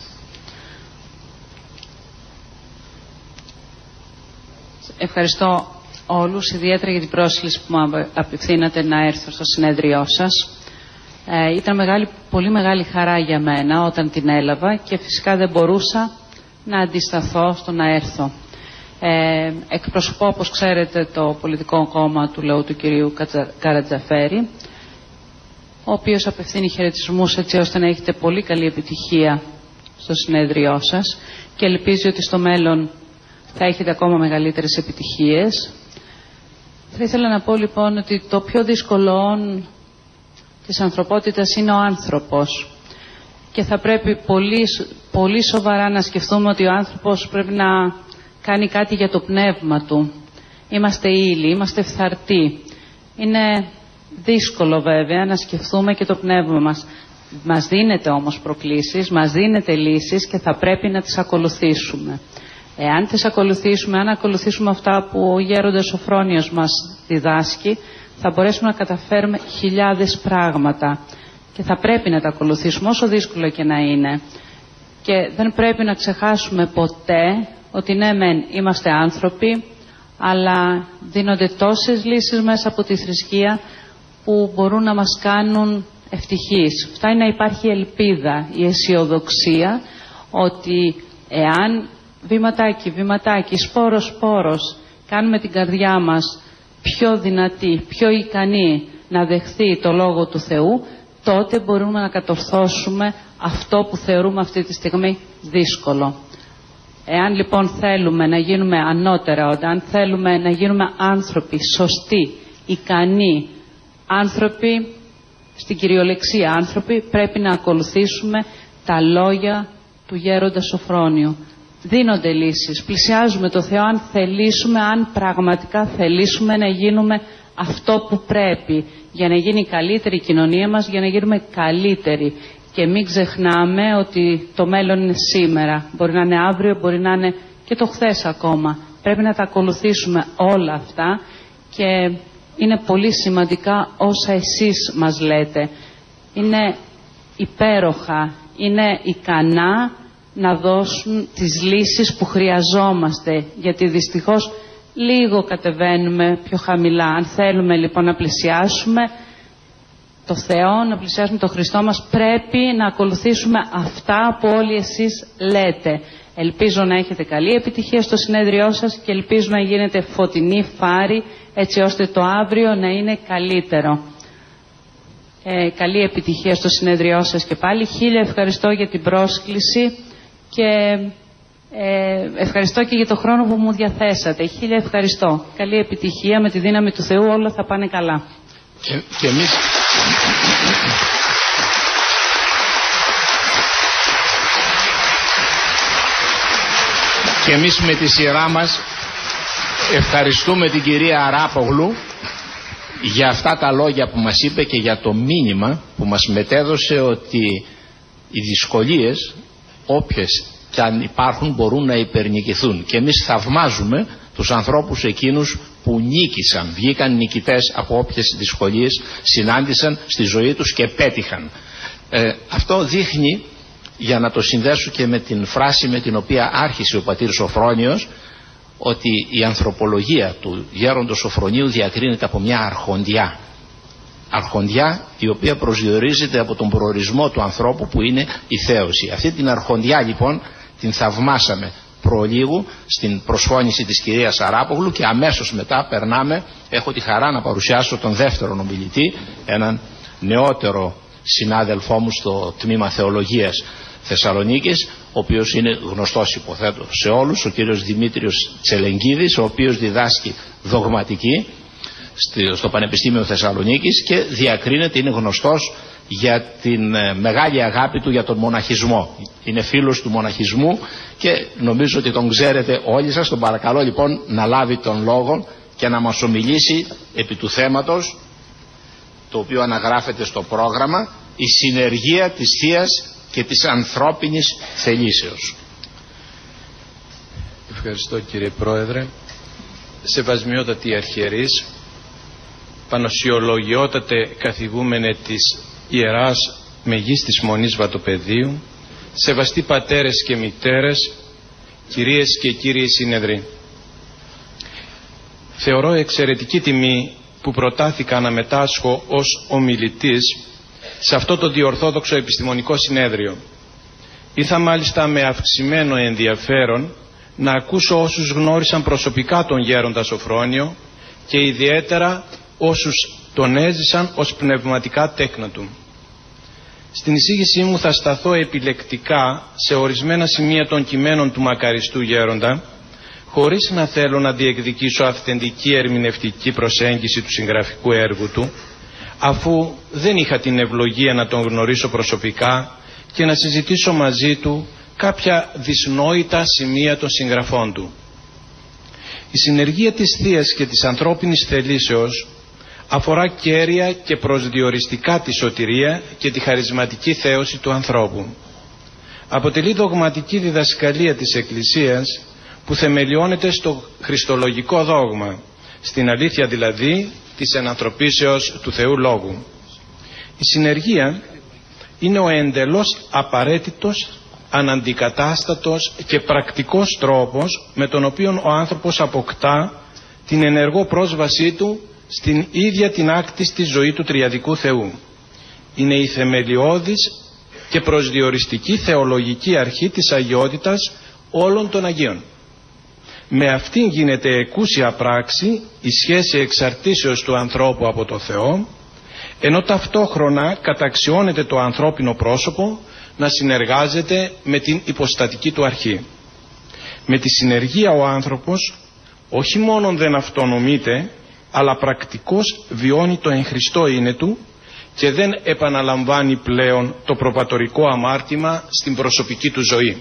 Ευχαριστώ όλους, ιδιαίτερα για την πρόσκληση που μου απευθύνατε να έρθω στο συνέδριό σας. Ήταν πολύ μεγάλη χαρά για μένα όταν την έλαβα και φυσικά δεν μπορούσα να αντισταθώ στο να έρθω. Εκπροσωπώ, όπως ξέρετε, το πολιτικό κόμμα του λαού του κυρίου Καρατζαφέρη, ο οποίος απευθύνει χαιρετισμούς έτσι ώστε να έχετε πολύ καλή επιτυχία στο συνέδριό σας και ελπίζει ότι στο μέλλον θα έχετε ακόμα μεγαλύτερες επιτυχίες. Θα ήθελα να πω λοιπόν ότι το πιο δύσκολο της ανθρωπότητας είναι ο άνθρωπος και θα πρέπει πολύ σοβαρά να σκεφτούμε ότι ο άνθρωπος πρέπει να κάνει κάτι για το πνεύμα του. Είμαστε ύλη, είμαστε φθαρτοί. Είναι δύσκολο βέβαια να σκεφτούμε και το πνεύμα μας. Μας δίνεται όμως προκλήσεις, μας δίνεται λύσεις και θα πρέπει να τις ακολουθήσουμε. Εάν τις ακολουθήσουμε, αν ακολουθήσουμε αυτά που ο γέροντας Σοφρόνιος μας διδάσκει, θα μπορέσουμε να καταφέρουμε χιλιάδες πράγματα και θα πρέπει να τα ακολουθήσουμε όσο δύσκολο και να είναι. Και δεν πρέπει να ξεχάσουμε ποτέ ότι ναι μεν είμαστε άνθρωποι, αλλά δίνονται τόσες λύσεις μέσα από τη θρησκεία που μπορούν να μας κάνουν ευτυχείς. Φτάνει να υπάρχει ελπίδα, η αισιοδοξία ότι εάν βηματάκι, σπόρος, κάνουμε την καρδιά μας πιο δυνατή, πιο ικανή να δεχθεί το Λόγο του Θεού, τότε μπορούμε να κατορθώσουμε αυτό που θεωρούμε αυτή τη στιγμή δύσκολο. Εάν λοιπόν θέλουμε να γίνουμε ανώτερα, αν θέλουμε να γίνουμε άνθρωποι σωστοί, ικανοί, άνθρωποι, στην κυριολεξία άνθρωποι, πρέπει να ακολουθήσουμε τα λόγια του γέροντα Σοφρόνιου. Δίνονται λύσεις, πλησιάζουμε το Θεό αν θελήσουμε, αν πραγματικά θελήσουμε να γίνουμε αυτό που πρέπει για να γίνει καλύτερη η κοινωνία μας, για να γίνουμε καλύτεροι. Και μην ξεχνάμε ότι το μέλλον είναι σήμερα. Μπορεί να είναι αύριο, μπορεί να είναι και το χθες ακόμα. Πρέπει να τα ακολουθήσουμε όλα αυτά και είναι πολύ σημαντικά όσα εσείς μας λέτε. Είναι υπέροχα, είναι ικανά να δώσουν τις λύσεις που χρειαζόμαστε, γιατί δυστυχώς λίγο κατεβαίνουμε πιο χαμηλά. Αν θέλουμε λοιπόν να πλησιάσουμε το Θεό, να πλησιάσουμε το Χριστό μας, πρέπει να ακολουθήσουμε αυτά που όλοι εσείς λέτε. Ελπίζω να έχετε καλή επιτυχία στο συνέδριό σας και ελπίζω να γίνετε φωτεινοί φάροι έτσι ώστε το αύριο να είναι καλύτερο. Καλή επιτυχία στο συνέδριό σας και πάλι. Χίλια ευχαριστώ για την πρόσκληση και ευχαριστώ και για το χρόνο που μου διαθέσατε. Χίλια ευχαριστώ. Καλή επιτυχία, με τη δύναμη του Θεού όλα θα πάνε καλά. Και εμείς με τη σειρά μας ευχαριστούμε την κυρία Αράπογλου για αυτά τα λόγια που μας είπε και για το μήνυμα που μας μετέδωσε ότι οι δυσκολίες, όποιες και αν υπάρχουν, μπορούν να υπερνικηθούν. Και εμείς θαυμάζουμε τους ανθρώπους εκείνους που νίκησαν, βγήκαν νικητές από όποιες δυσκολίες συνάντησαν στη ζωή τους και πέτυχαν. Αυτό δείχνει, για να το συνδέσω και με την φράση με την οποία άρχισε ο πατήρ Σοφρόνιος, ότι η ανθρωπολογία του γέροντος Σοφρονίου διακρίνεται από μια αρχοντιά. Αρχοντιά η οποία προσδιορίζεται από τον προορισμό του ανθρώπου που είναι η θέωση. Αυτή την αρχοντιά λοιπόν την θαυμάσαμε προλίγου στην προσφώνηση της κυρίας Αράπογλου και αμέσως μετά περνάμε, έχω τη χαρά να παρουσιάσω τον δεύτερον ομιλητή, έναν νεότερο συνάδελφό μου στο τμήμα Θεολογίας Θεσσαλονίκης, ο οποίος είναι γνωστός υποθέτω σε όλους, ο κύριος Δημήτριος Τσελεγγίδης, ο οποίος διδάσκει δογματική στο Πανεπιστήμιο Θεσσαλονίκης και διακρίνεται, είναι γνωστός για την μεγάλη αγάπη του για τον μοναχισμό. Είναι φίλος του μοναχισμού και νομίζω ότι τον ξέρετε όλοι σας. Τον παρακαλώ λοιπόν να λάβει τον λόγο και να μας ομιλήσει επί του θέματος, το οποίο αναγράφεται στο πρόγραμμα, η συνεργία της Θείας και της ανθρώπινης θελήσεως. Ευχαριστώ κύριε Πρόεδρε. Σεβασμιότατοι αρχιερείς, πανοσιολογιότατε καθηγούμενε της Ιεράς Μεγίστης Μονής Βατοπεδίου, σεβαστοί πατέρες και μητέρες, κυρίες και κύριοι συνεδροί. Θεωρώ εξαιρετική τιμή που προτάθηκα να μετάσχω ως ομιλητής σε αυτό το διορθόδοξο επιστημονικό συνέδριο. Ήρθα μάλιστα με αυξημένο ενδιαφέρον να ακούσω όσους γνώρισαν προσωπικά τον γέροντα Σωφρόνιο και ιδιαίτερα όσους τον έζησαν ως πνευματικά τέκνα του. Στην εισήγησή μου θα σταθώ επιλεκτικά σε ορισμένα σημεία των κειμένων του μακαριστού γέροντα, χωρίς να θέλω να διεκδικήσω αυθεντική ερμηνευτική προσέγγιση του συγγραφικού έργου του, αφού δεν είχα την ευλογία να τον γνωρίσω προσωπικά και να συζητήσω μαζί του κάποια δυσνόητα σημεία των συγγραφών του. Η συνεργία της Θείας και της ανθρώπινης θελήσεως αφορά κέρια και προσδιοριστικά τη σωτηρία και τη χαρισματική θέωση του ανθρώπου. Αποτελεί δογματική διδασκαλία της Εκκλησίας που θεμελιώνεται στο χριστολογικό δόγμα, στην αλήθεια δηλαδή της ενανθρωπίσεως του Θεού Λόγου. Η συνεργία είναι ο εντελώς απαραίτητος, αναντικατάστατος και πρακτικός τρόπος με τον οποίο ο άνθρωπος αποκτά την ενεργό πρόσβασή του στην ίδια την άκτιστη ζωή του τριαδικού Θεού. Είναι η θεμελιώδης και προσδιοριστική θεολογική αρχή της αγιότητας όλων των Αγίων. Με αυτήν γίνεται εκούσια πράξη η σχέση εξαρτήσεως του ανθρώπου από το Θεό, ενώ ταυτόχρονα καταξιώνεται το ανθρώπινο πρόσωπο να συνεργάζεται με την υποστατική του αρχή. Με τη συνεργία ο άνθρωπος όχι μόνον δεν αυτονομείται, αλλά πρακτικώς βιώνει το εν Χριστώ είναι του και δεν επαναλαμβάνει πλέον το προπατορικό αμάρτημα στην προσωπική του ζωή.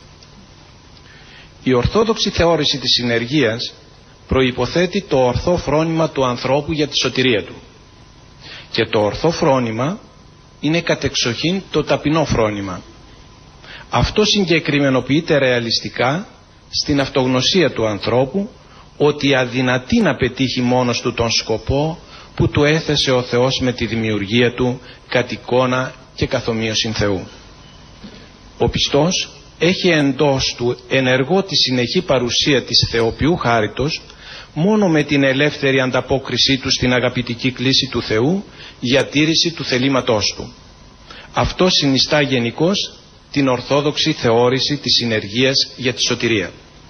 Η ορθόδοξη θεώρηση της συνεργίας προϋποθέτει το ορθό φρόνημα του ανθρώπου για τη σωτηρία του. Και το ορθό φρόνημα είναι κατεξοχήν το ταπεινό φρόνημα. Αυτό συγκεκριμενοποιείται ρεαλιστικά στην αυτογνωσία του ανθρώπου ότι αδυνατεί να πετύχει μόνος του τον σκοπό που του έθεσε ο Θεός με τη δημιουργία του κατ' εικόνα και καθομοίωσιν Θεού. Ο πιστός έχει εντός του ενεργό τη συνεχή παρουσία της θεοποιού χάριτος μόνο με την ελεύθερη ανταπόκρισή του στην αγαπητική κλίση του Θεού για τήρηση του θελήματός του. Αυτό συνιστά γενικώς την ορθόδοξη θεώρηση της συνεργίας για τη σωτηρία.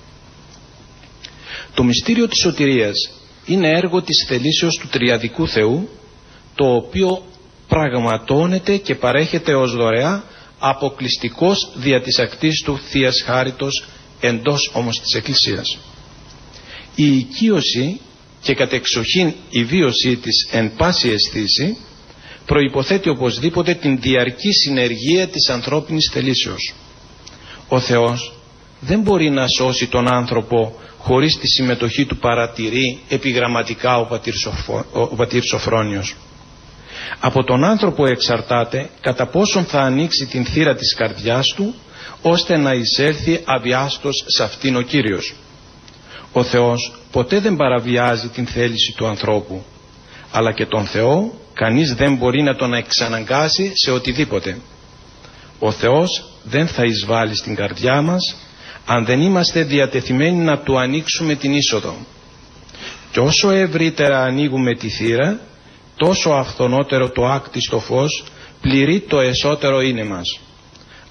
Το μυστήριο της σωτηρίας είναι έργο της θελήσεως του τριαδικού Θεού, το οποίο πραγματώνεται και παρέχεται ως δωρεά αποκλειστικός δια της ακτής του Θείας Χάριτος εντός όμως της Εκκλησίας. Η οικείωση και κατεξοχήν η βίωσή της εν πάση αισθήση προϋποθέτει οπωσδήποτε την διαρκή συνεργία της ανθρώπινης θελήσεως. Ο Θεός δεν μπορεί να σώσει τον άνθρωπο χωρίς τη συμμετοχή του, παρατηρεί επιγραμματικά ο πατήρ Σωφρόνιος. Από τον άνθρωπο εξαρτάται κατά πόσον θα ανοίξει την θύρα της καρδιάς του ώστε να εισέλθει αβιάστος σε αυτήν ο Κύριος. Ο Θεός ποτέ δεν παραβιάζει την θέληση του ανθρώπου, αλλά και τον Θεό κανείς δεν μπορεί να τον εξαναγκάσει σε οτιδήποτε. Ο Θεός δεν θα εισβάλλει στην καρδιά μας αν δεν είμαστε διατεθειμένοι να του ανοίξουμε την είσοδο. Και όσο ευρύτερα ανοίγουμε τη θύρα, τόσο αυθονότερο το άκτιστο φως πληρεί το εσωτερό είναι μας.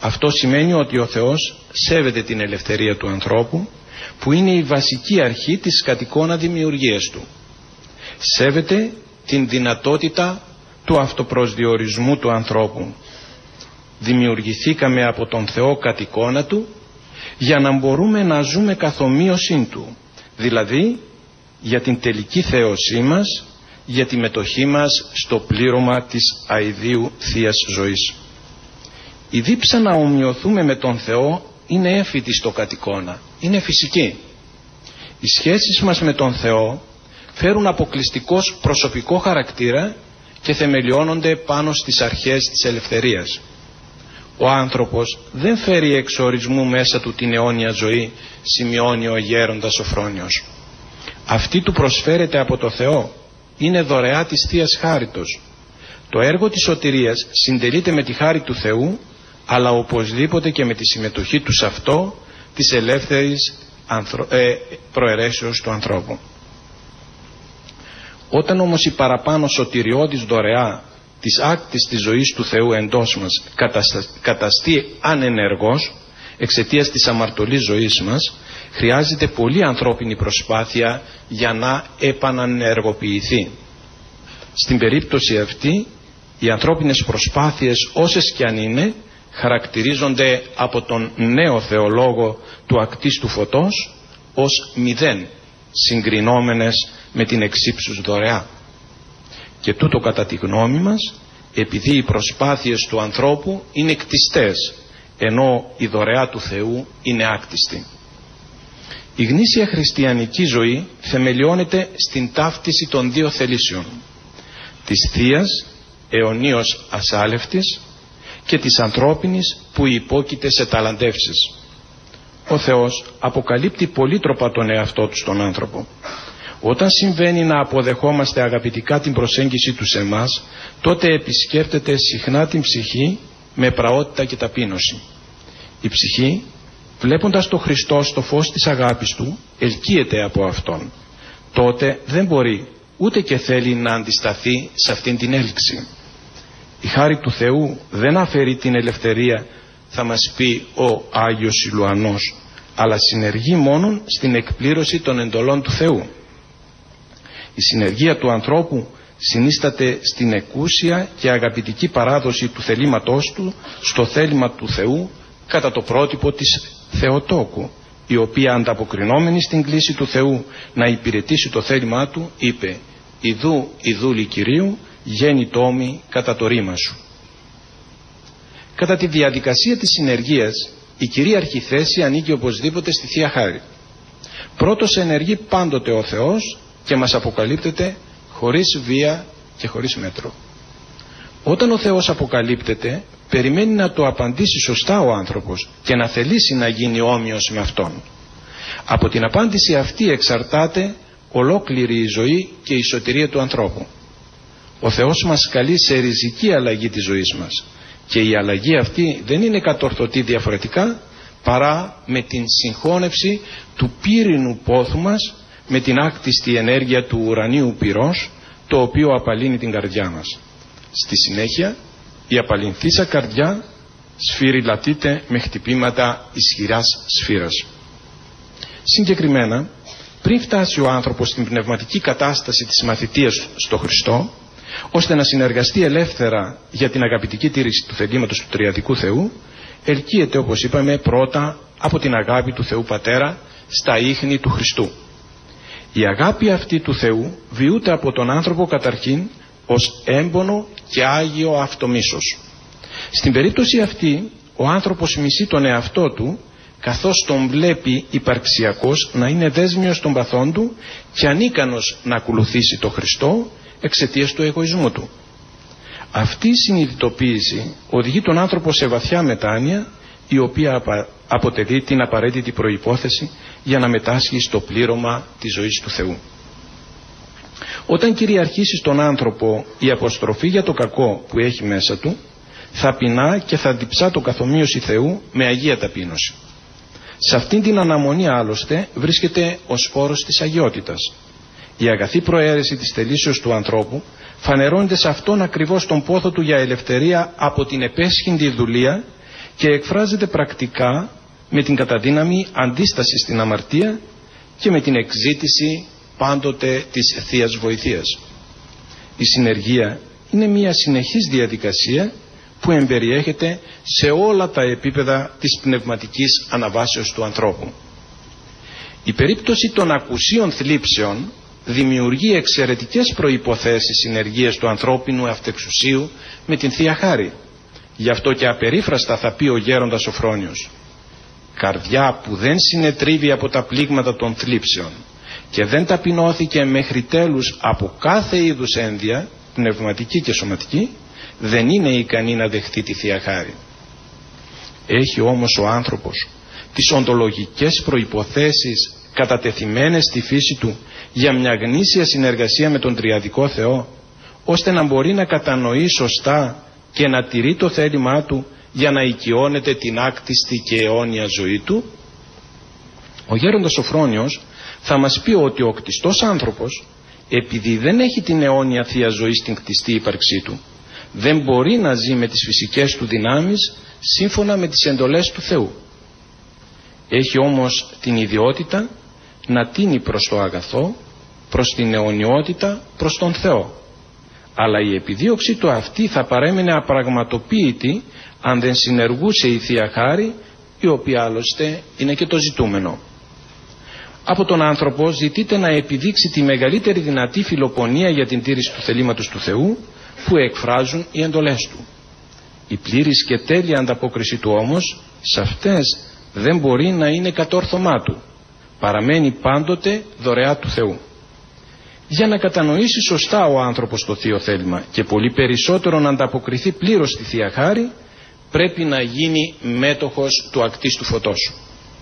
Αυτό σημαίνει ότι ο Θεός σέβεται την ελευθερία του ανθρώπου, που είναι η βασική αρχή της κατ' δημιουργίας του. Σέβεται την δυνατότητα του αυτοπροσδιορισμού του ανθρώπου. Δημιουργηθήκαμε από τον Θεό κατ' εικόνα του για να μπορούμε να ζούμε καθ' ομοίωσήν του, δηλαδή για την τελική θέωσή μας, για τη μετοχή μας στο πλήρωμα της αηδίου Θείας Ζωής. Η δίψα να ομοιωθούμε με τον Θεό είναι έμφυτη στο κατ' εικόνα, είναι φυσική. Οι σχέσεις μας με τον Θεό φέρουν αποκλειστικώς προσωπικό χαρακτήρα και θεμελιώνονται πάνω στις αρχές της ελευθερίας. Ο άνθρωπος δεν φέρει εξ ορισμού μέσα του την αιώνια ζωή, σημειώνει ο γέροντας Σοφρόνιος. Αυτή του προσφέρεται από το Θεό, είναι δωρεά της Θείας Χάριτος. Το έργο της σωτηρίας συντελείται με τη χάρη του Θεού, αλλά οπωσδήποτε και με τη συμμετοχή του σε αυτό της ελεύθερης προαιρέσεως του ανθρώπου. Όταν όμως η παραπάνω σωτηριώδης δωρεά της άκτης της ζωής του Θεού εντός μας καταστεί ανενεργός εξαιτίας της αμαρτωλής ζωής μας, χρειάζεται πολύ ανθρώπινη προσπάθεια για να επανανεργοποιηθεί. Στην περίπτωση αυτή, οι ανθρώπινες προσπάθειες, όσες κι αν είναι, χαρακτηρίζονται από τον νέο θεολόγο του ακτίστου φωτός ως 0, συγκρινόμενες με την εξύψους δωρεά. Και τούτο κατά τη γνώμη μας, επειδή οι προσπάθειες του ανθρώπου είναι κτιστές, ενώ η δωρεά του Θεού είναι άκτιστη. Η γνήσια χριστιανική ζωή θεμελιώνεται στην ταύτιση των δύο θελήσεων, της θείας αιωνίως ασάλευτης και της ανθρώπινης που υπόκειται σε ταλαντεύσεις. Ο Θεός αποκαλύπτει πολύτροπα τον εαυτό του στον άνθρωπο. Όταν συμβαίνει να αποδεχόμαστε αγαπητικά την προσέγγιση του σε εμάς, τότε επισκέπτεται συχνά την ψυχή με πραότητα και ταπείνωση. Η ψυχή, βλέποντας τον Χριστό στο φως της αγάπης του, ελκύεται από Αυτόν. Τότε δεν μπορεί ούτε και θέλει να αντισταθεί σε αυτήν την έλξη. Η χάρη του Θεού δεν αφαιρεί την ελευθερία, θα μας πει ο Άγιος Σιλουανός, αλλά συνεργεί μόνον στην εκπλήρωση των εντολών του Θεού. Η συνεργία του ανθρώπου συνίσταται στην εκούσια και αγαπητική παράδοση του θελήματός του στο θέλημα του Θεού κατά το πρότυπο της Θεοτόκου, η οποία ανταποκρινόμενη στην κλίση του Θεού να υπηρετήσει το θέλημά του, είπε «Ιδού η δούλη Κυρίου, γέννη τόμη κατά το ρήμα σου». Κατά τη διαδικασία της συνεργίας, η κυρίαρχη θέση ανήκει οπωσδήποτε στη Θεία Χάρη. Πρώτος ενεργεί πάντοτε ο Θεός και μας αποκαλύπτεται χωρίς βία και χωρίς μέτρο. Όταν ο Θεός αποκαλύπτεται, περιμένει να το απαντήσει σωστά ο άνθρωπος και να θελήσει να γίνει όμοιος με Αυτόν. Από την απάντηση αυτή εξαρτάται ολόκληρη η ζωή και η σωτηρία του ανθρώπου. Ο Θεός μας καλεί σε ριζική αλλαγή της ζωής μας και η αλλαγή αυτή δεν είναι κατορθωτή διαφορετικά παρά με την συγχώνευση του πύρινου πόθου μας με την άκτιστη ενέργεια του ουρανίου πυρός, το οποίο απαλύνει την καρδιά μας. Στη συνέχεια η απαλυνθήσα καρδιά σφυριλατείται με χτυπήματα ισχυράς σφύρας. Συγκεκριμένα, πριν φτάσει ο άνθρωπος στην πνευματική κατάσταση της μαθητείας στο Χριστό, ώστε να συνεργαστεί ελεύθερα για την αγαπητική τήρηση του θελήματος του Τριαδικού Θεού, ελκύεται, όπως είπαμε, πρώτα από την αγάπη του Θεού Πατέρα στα ίχνη του Χριστού. Η αγάπη αυτή του Θεού βιούται από τον άνθρωπο καταρχήν ως έμπονο και άγιο αυτομίσος. Στην περίπτωση αυτή ο άνθρωπος μισεί τον εαυτό του, καθώς τον βλέπει υπαρξιακός να είναι δέσμιος των παθών του και ανίκανος να ακολουθήσει τον Χριστό εξαιτίας του εγωισμού του. Αυτή η συνειδητοποίηση οδηγεί τον άνθρωπο σε βαθιά μετάνοια, η οποία αποτελεί την απαραίτητη προϋπόθεση για να μετάσχει στο πλήρωμα της ζωής του Θεού. Όταν κυριαρχήσει στον άνθρωπο η αποστροφή για το κακό που έχει μέσα του, θα πεινά και θα διψά το καθομοίωση Θεού με αγία ταπείνωση. Σε αυτήν την αναμονή άλλωστε βρίσκεται ο σπόρος της αγιότητας. Η αγαθή προαίρεση της θελήσεως του ανθρώπου φανερώνεται σε αυτόν ακριβώς τον πόθο του για ελευθερία από την επέσχυντη δουλεία και εκφράζεται πρακτικά με την καταδύναμη αντίσταση στην αμαρτία και με την εκζήτηση πάντοτε της Θείας Βοηθείας. Η συνεργία είναι μια συνεχής διαδικασία που εμπεριέχεται σε όλα τα επίπεδα της πνευματικής αναβάσεως του ανθρώπου. Η περίπτωση των ακουσίων θλίψεων δημιουργεί εξαιρετικές προϋποθέσεις συνεργίας του ανθρώπινου αυτεξουσίου με την Θεία Χάρη. Γι' αυτό και απερίφραστα θα πει ο γέροντας Σοφρόνιος: «Καρδιά που δεν συνετρίβει από τα πλήγματα των θλίψεων και δεν ταπεινώθηκε μέχρι τέλους από κάθε είδους ένδια, πνευματική και σωματική, δεν είναι ικανή να δεχτεί τη Θεία Χάρη». Έχει όμως ο άνθρωπος τις οντολογικές προϋποθέσεις κατατεθειμένες στη φύση του για μια γνήσια συνεργασία με τον Τριαδικό Θεό, ώστε να μπορεί να κατανοεί σωστά και να τηρεί το θέλημά του για να οικειώνεται την άκτιστη και αιώνια ζωή του? Ο γέροντας Σοφρόνιος θα μας πει ότι ο κτιστός άνθρωπος, επειδή δεν έχει την αιώνια Θεία Ζωή στην κτιστή ύπαρξή του, δεν μπορεί να ζει με τις φυσικές του δυνάμεις σύμφωνα με τις εντολές του Θεού. Έχει όμως την ιδιότητα να τίνει προς το αγαθό, προς την αιωνιότητα, προς τον Θεό. Αλλά η επιδίωξη του αυτή θα παρέμενε απραγματοποίητη αν δεν συνεργούσε η Θεία Χάρη, η οποία άλλωστε είναι και το ζητούμενο. Από τον άνθρωπο ζητείται να επιδείξει τη μεγαλύτερη δυνατή φιλοπονία για την τήρηση του θελήματος του Θεού που εκφράζουν οι εντολές του. Η πλήρης και τέλεια ανταπόκριση του όμως σε αυτές δεν μπορεί να είναι κατόρθωμά του. Παραμένει πάντοτε δωρεά του Θεού. Για να κατανοήσει σωστά ο άνθρωπος το θείο θέλημα και πολύ περισσότερο να ανταποκριθεί πλήρως στη Θεία Χάρη, πρέπει να γίνει μέτοχος του ακτίστου φωτός.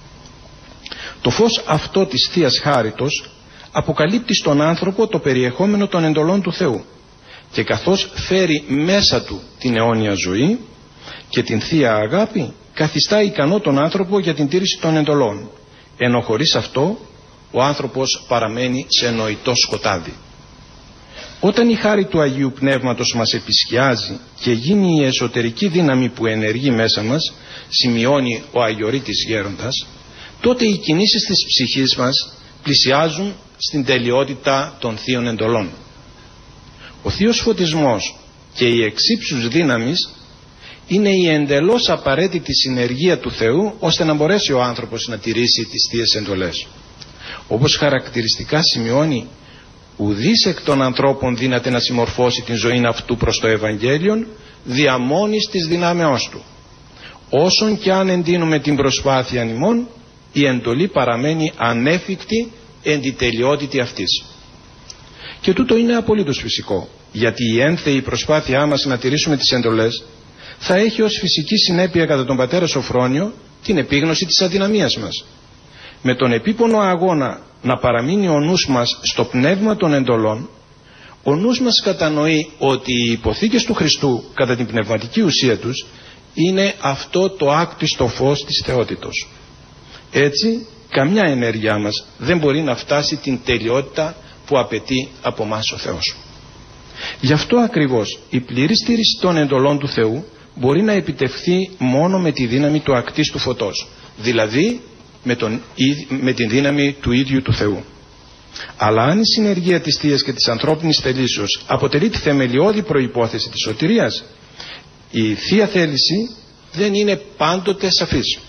Το φως αυτό της Θείας Χάριτος αποκαλύπτει στον άνθρωπο το περιεχόμενο των εντολών του Θεού, και καθώς φέρει μέσα του την αιώνια ζωή και την Θεία Αγάπη, καθιστά ικανό τον άνθρωπο για την τήρηση των εντολών, ενώ χωρίς αυτό ο άνθρωπος παραμένει σε νοητό σκοτάδι. Όταν η χάρη του Αγίου Πνεύματος μας επισκιάζει και γίνει η εσωτερική δύναμη που ενεργεί μέσα μας, σημειώνει ο Αγιορείτης Γέροντας, τότε οι κινήσεις της ψυχής μας πλησιάζουν στην τελειότητα των θείων εντολών. Ο θείος φωτισμός και η εξύψους δύναμης είναι η εντελώς απαραίτητη συνεργία του Θεού ώστε να μπορέσει ο άνθρωπος να τηρήσει τις θείες εντολές. Όπως χαρακτηριστικά σημειώνει, ουδής εκ των ανθρώπων δύναται να συμμορφώσει την ζωή αυτού προς το Ευαγγέλιον δια μόνης της δυνάμεώς του. Όσον και αν εντείνουμε την προσπάθεια ημών, η εντολή παραμένει ανέφικτη εν τη τελειότητη αυτής. Και τούτο είναι απολύτως φυσικό, γιατί η ένθεη προσπάθειά μας να τηρήσουμε τις εντολές θα έχει ως φυσική συνέπεια κατά τον πατέρα Σοφρόνιο την επίγνωση της αδυναμίας μας. Με τον επίπονο αγώνα να παραμείνει ο νους μας στο πνεύμα των εντολών, ο νους μας κατανοεί ότι οι υποθήκες του Χριστού κατά την πνευματική ουσία τους είναι αυτό το άκτιστο φως της θεότητος. Έτσι, καμιά ενέργειά μας δεν μπορεί να φτάσει την τελειότητα που απαιτεί από μας ο Θεός. Γι' αυτό ακριβώς η πλήρη στήριξη των εντολών του Θεού μπορεί να επιτευχθεί μόνο με τη δύναμη του ακτίστου φωτός, δηλαδή με την δύναμη του ίδιου του Θεού. Αλλά αν η συνεργία της θείας και της ανθρώπινης θελήσεως αποτελεί τη θεμελιώδη προϋπόθεση της σωτηρίας, η θεία θέληση δεν είναι πάντοτε σαφής.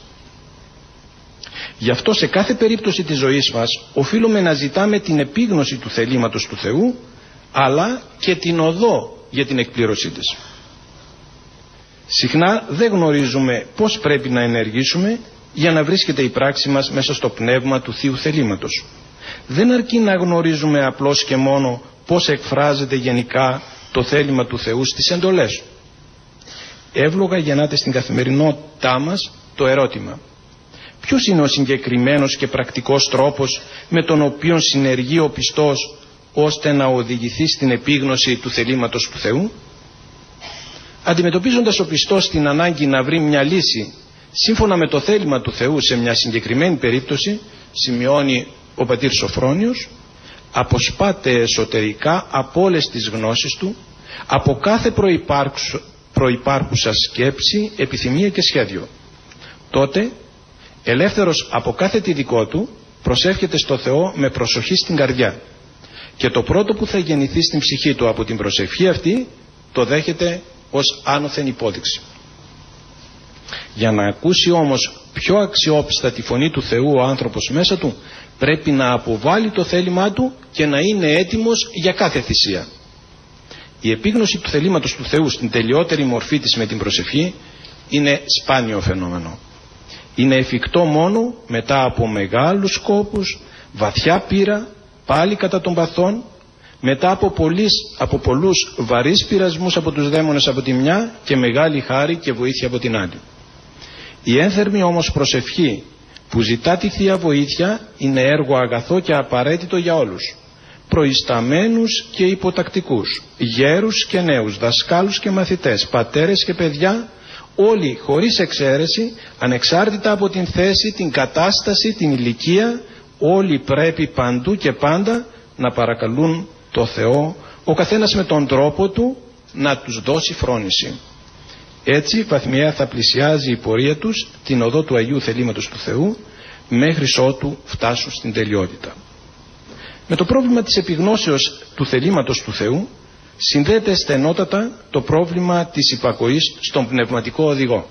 Γι' αυτό σε κάθε περίπτωση της ζωής μας οφείλουμε να ζητάμε την επίγνωση του θελήματος του Θεού, αλλά και την οδό για την εκπλήρωσή της. Συχνά δεν γνωρίζουμε πώς πρέπει να ενεργήσουμε για να βρίσκεται η πράξη μας μέσα στο πνεύμα του θείου θελήματος. Δεν αρκεί να γνωρίζουμε απλώς και μόνο πώς εκφράζεται γενικά το θέλημα του Θεού στις εντολές. Εύλογα γεννάται στην καθημερινότητά μας το ερώτημα: ποιος είναι ο συγκεκριμένος και πρακτικός τρόπος με τον οποίο συνεργεί ο πιστός ώστε να οδηγηθεί στην επίγνωση του θελήματος του Θεού? Αντιμετωπίζοντας ο πιστός την ανάγκη να βρει μια λύση σύμφωνα με το θέλημα του Θεού σε μια συγκεκριμένη περίπτωση, σημειώνει ο πατήρ Σοφρόνιος, αποσπάται εσωτερικά από όλες τις γνώσεις του, από κάθε προϋπάρχουσα σκέψη, επιθυμία και σχέδιο. τότε, ελεύθερος από κάθε τι δικό του, προσεύχεται στο Θεό με προσοχή στην καρδιά. Και το πρώτο που θα γεννηθεί στην ψυχή του από την προσευχή αυτή, το δέχεται ως άνωθεν υπόδειξη. Για να ακούσει όμως πιο αξιόπιστα τη φωνή του Θεού ο άνθρωπος μέσα του, πρέπει να αποβάλει το θέλημά του και να είναι έτοιμος για κάθε θυσία. Η επίγνωση του θελήματος του Θεού στην τελειότερη μορφή της με την προσευχή είναι σπάνιο φαινόμενο. Είναι εφικτό μόνο μετά από μεγάλους σκόπους, βαθιά πείρα, πάλι κατά των παθών, μετά από πολλούς βαρύς πειρασμούς από τους δαίμονες από τη μια και μεγάλη χάρη και βοήθεια από την άλλη. Η ένθερμη όμως προσευχή που ζητά τη Θεία Βοήθεια είναι έργο αγαθό και απαραίτητο για όλους, προϊσταμένους και υποτακτικούς, γέρους και νέους, δασκάλους και μαθητές, πατέρες και παιδιά, όλοι χωρίς εξαίρεση, ανεξάρτητα από την θέση, την κατάσταση, την ηλικία, όλοι πρέπει παντού και πάντα να παρακαλούν το Θεό, ο καθένας με τον τρόπο του, να τους δώσει φρόνηση. Έτσι βαθμιαία θα πλησιάζει η πορεία τους την οδό του Αγίου Θελήματος του Θεού, μέχρι ότου φτάσουν στην τελειότητα. Με το πρόβλημα της επιγνώσεως του θελήματος του Θεού συνδέεται στενότατα το πρόβλημα της υπακοής στον πνευματικό οδηγό.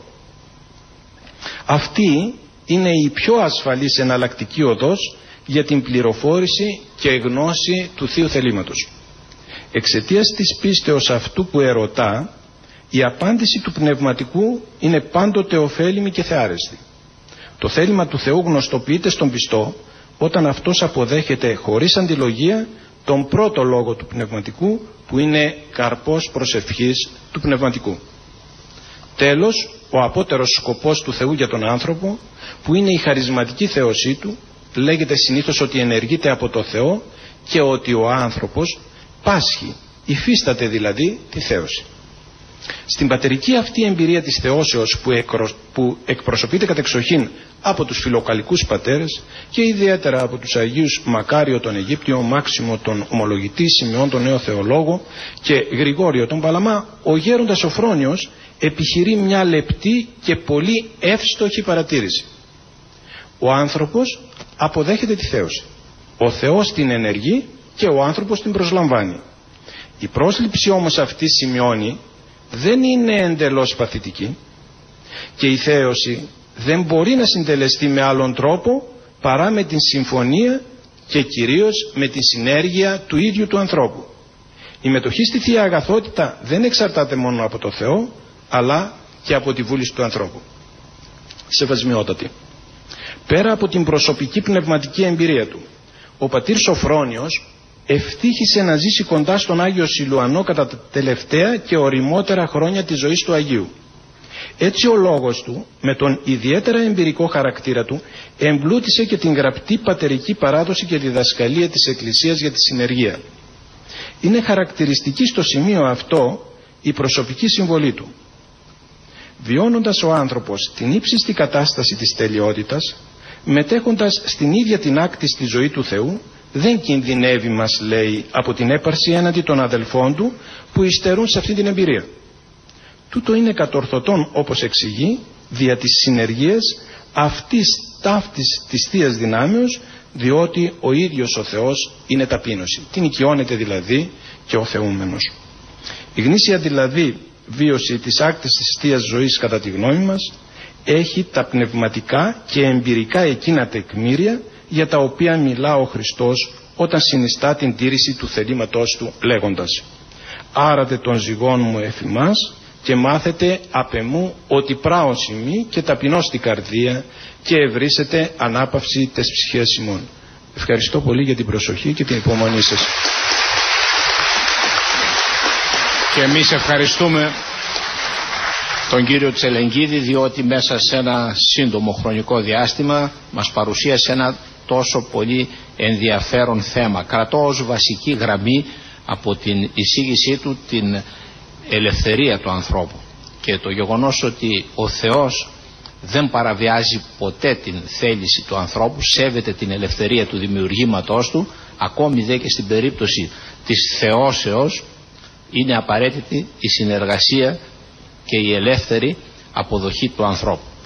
Αυτή είναι η πιο ασφαλής εναλλακτική οδός για την πληροφόρηση και γνώση του Θείου θελήματος. Εξαιτίας της πίστεως αυτού που ερωτά, η απάντηση του πνευματικού είναι πάντοτε ωφέλιμη και θεάρεστη. Το θέλημα του Θεού γνωστοποιείται στον πιστό όταν αυτός αποδέχεται χωρίς αντιλογία τον πρώτο λόγο του πνευματικού, που είναι καρπός προσευχής του πνευματικού. Τέλος, ο απότερος σκοπός του Θεού για τον άνθρωπο, που είναι η χαρισματική θέωσή του, λέγεται συνήθως ότι ενεργείται από το Θεό και ότι ο άνθρωπος πάσχει, υφίσταται δηλαδή τη θέωση. Στην πατερική αυτή εμπειρία της θεώσεως που εκπροσωπείται κατεξοχήν από τους φιλοκαλικούς πατέρες και ιδιαίτερα από τους Αγίους Μακάριο τον Αιγύπτιο, Μάξιμο τον Ομολογητή, Σημειών τον Νέο Θεολόγο και Γρηγόριο τον Παλαμά, ο γέροντας Σοφρόνιος επιχειρεί μια λεπτή και πολύ εύστοχη παρατήρηση. Ο άνθρωπος αποδέχεται τη θέωση. Ο Θεός την ενεργεί και ο άνθρωπος την προσλαμβάνει. Η πρόσληψη όμως αυτή, σημειώνει, δεν είναι εντελώς παθητική και η θέωση δεν μπορεί να συντελεστεί με άλλον τρόπο παρά με την συμφωνία και κυρίως με τη συνέργεια του ίδιου του ανθρώπου. Η μετοχή στη Θεία Αγαθότητα δεν εξαρτάται μόνο από το Θεό, αλλά και από τη βούληση του ανθρώπου. Σεβασμιότατη, πέρα από την προσωπική πνευματική εμπειρία του, ο πατήρ Σοφρόνιος ευτύχησε να ζήσει κοντά στον Άγιο Σιλουανό κατά τα τελευταία και οριμότερα χρόνια της ζωής του Αγίου. Έτσι ο λόγος του, με τον ιδιαίτερα εμπειρικό χαρακτήρα του, εμπλούτησε και την γραπτή πατερική παράδοση και διδασκαλία της Εκκλησίας για τη συνεργία. Είναι χαρακτηριστική στο σημείο αυτό η προσωπική συμβολή του. Βιώνοντας ο άνθρωπος την ύψιστη κατάσταση της τελειότητας, μετέχοντας στην ίδια την άκτη στη ζωή του Θεού, δεν κινδυνεύει, μας λέει, από την έπαρση έναντι των αδελφών του που υστερούν σε αυτή την εμπειρία. Τούτο είναι κατορθωτόν, όπως εξηγεί, δια της συνεργίας αυτής ταύτης της Θείας Δυνάμεως, διότι ο ίδιος ο Θεός είναι ταπείνωση. Την οικειώνεται δηλαδή και ο θεούμενος. Η γνήσια δηλαδή βίωση της άκτης της Θείας Ζωής, κατά τη γνώμη μας, έχει τα πνευματικά και εμπειρικά εκείνα τεκμήρια για τα οποία μιλά ο Χριστός όταν συνιστά την τήρηση του θελήματός του, λέγοντας: «Άρατε των ζυγών μου εφημάς και μάθετε απ' εμού ότι πράωση μη και ταπεινώ στην καρδία και ευρύσετε ανάπαυση τες ψυχές ημών». Ευχαριστώ πολύ για την προσοχή και την υπομονή σας. Και εμείς ευχαριστούμε τον κύριο Τσελεγγίδη, διότι μέσα σε ένα σύντομο χρονικό διάστημα μας παρουσίασε ένα τόσο πολύ ενδιαφέρον θέμα. Κρατώ ως βασική γραμμή από την εισήγησή του την ελευθερία του ανθρώπου και το γεγονός ότι ο Θεός δεν παραβιάζει ποτέ την θέληση του ανθρώπου, σέβεται την ελευθερία του δημιουργήματός του, ακόμη δε και στην περίπτωση της θεώσεως είναι απαραίτητη η συνεργασία και η ελεύθερη αποδοχή του ανθρώπου.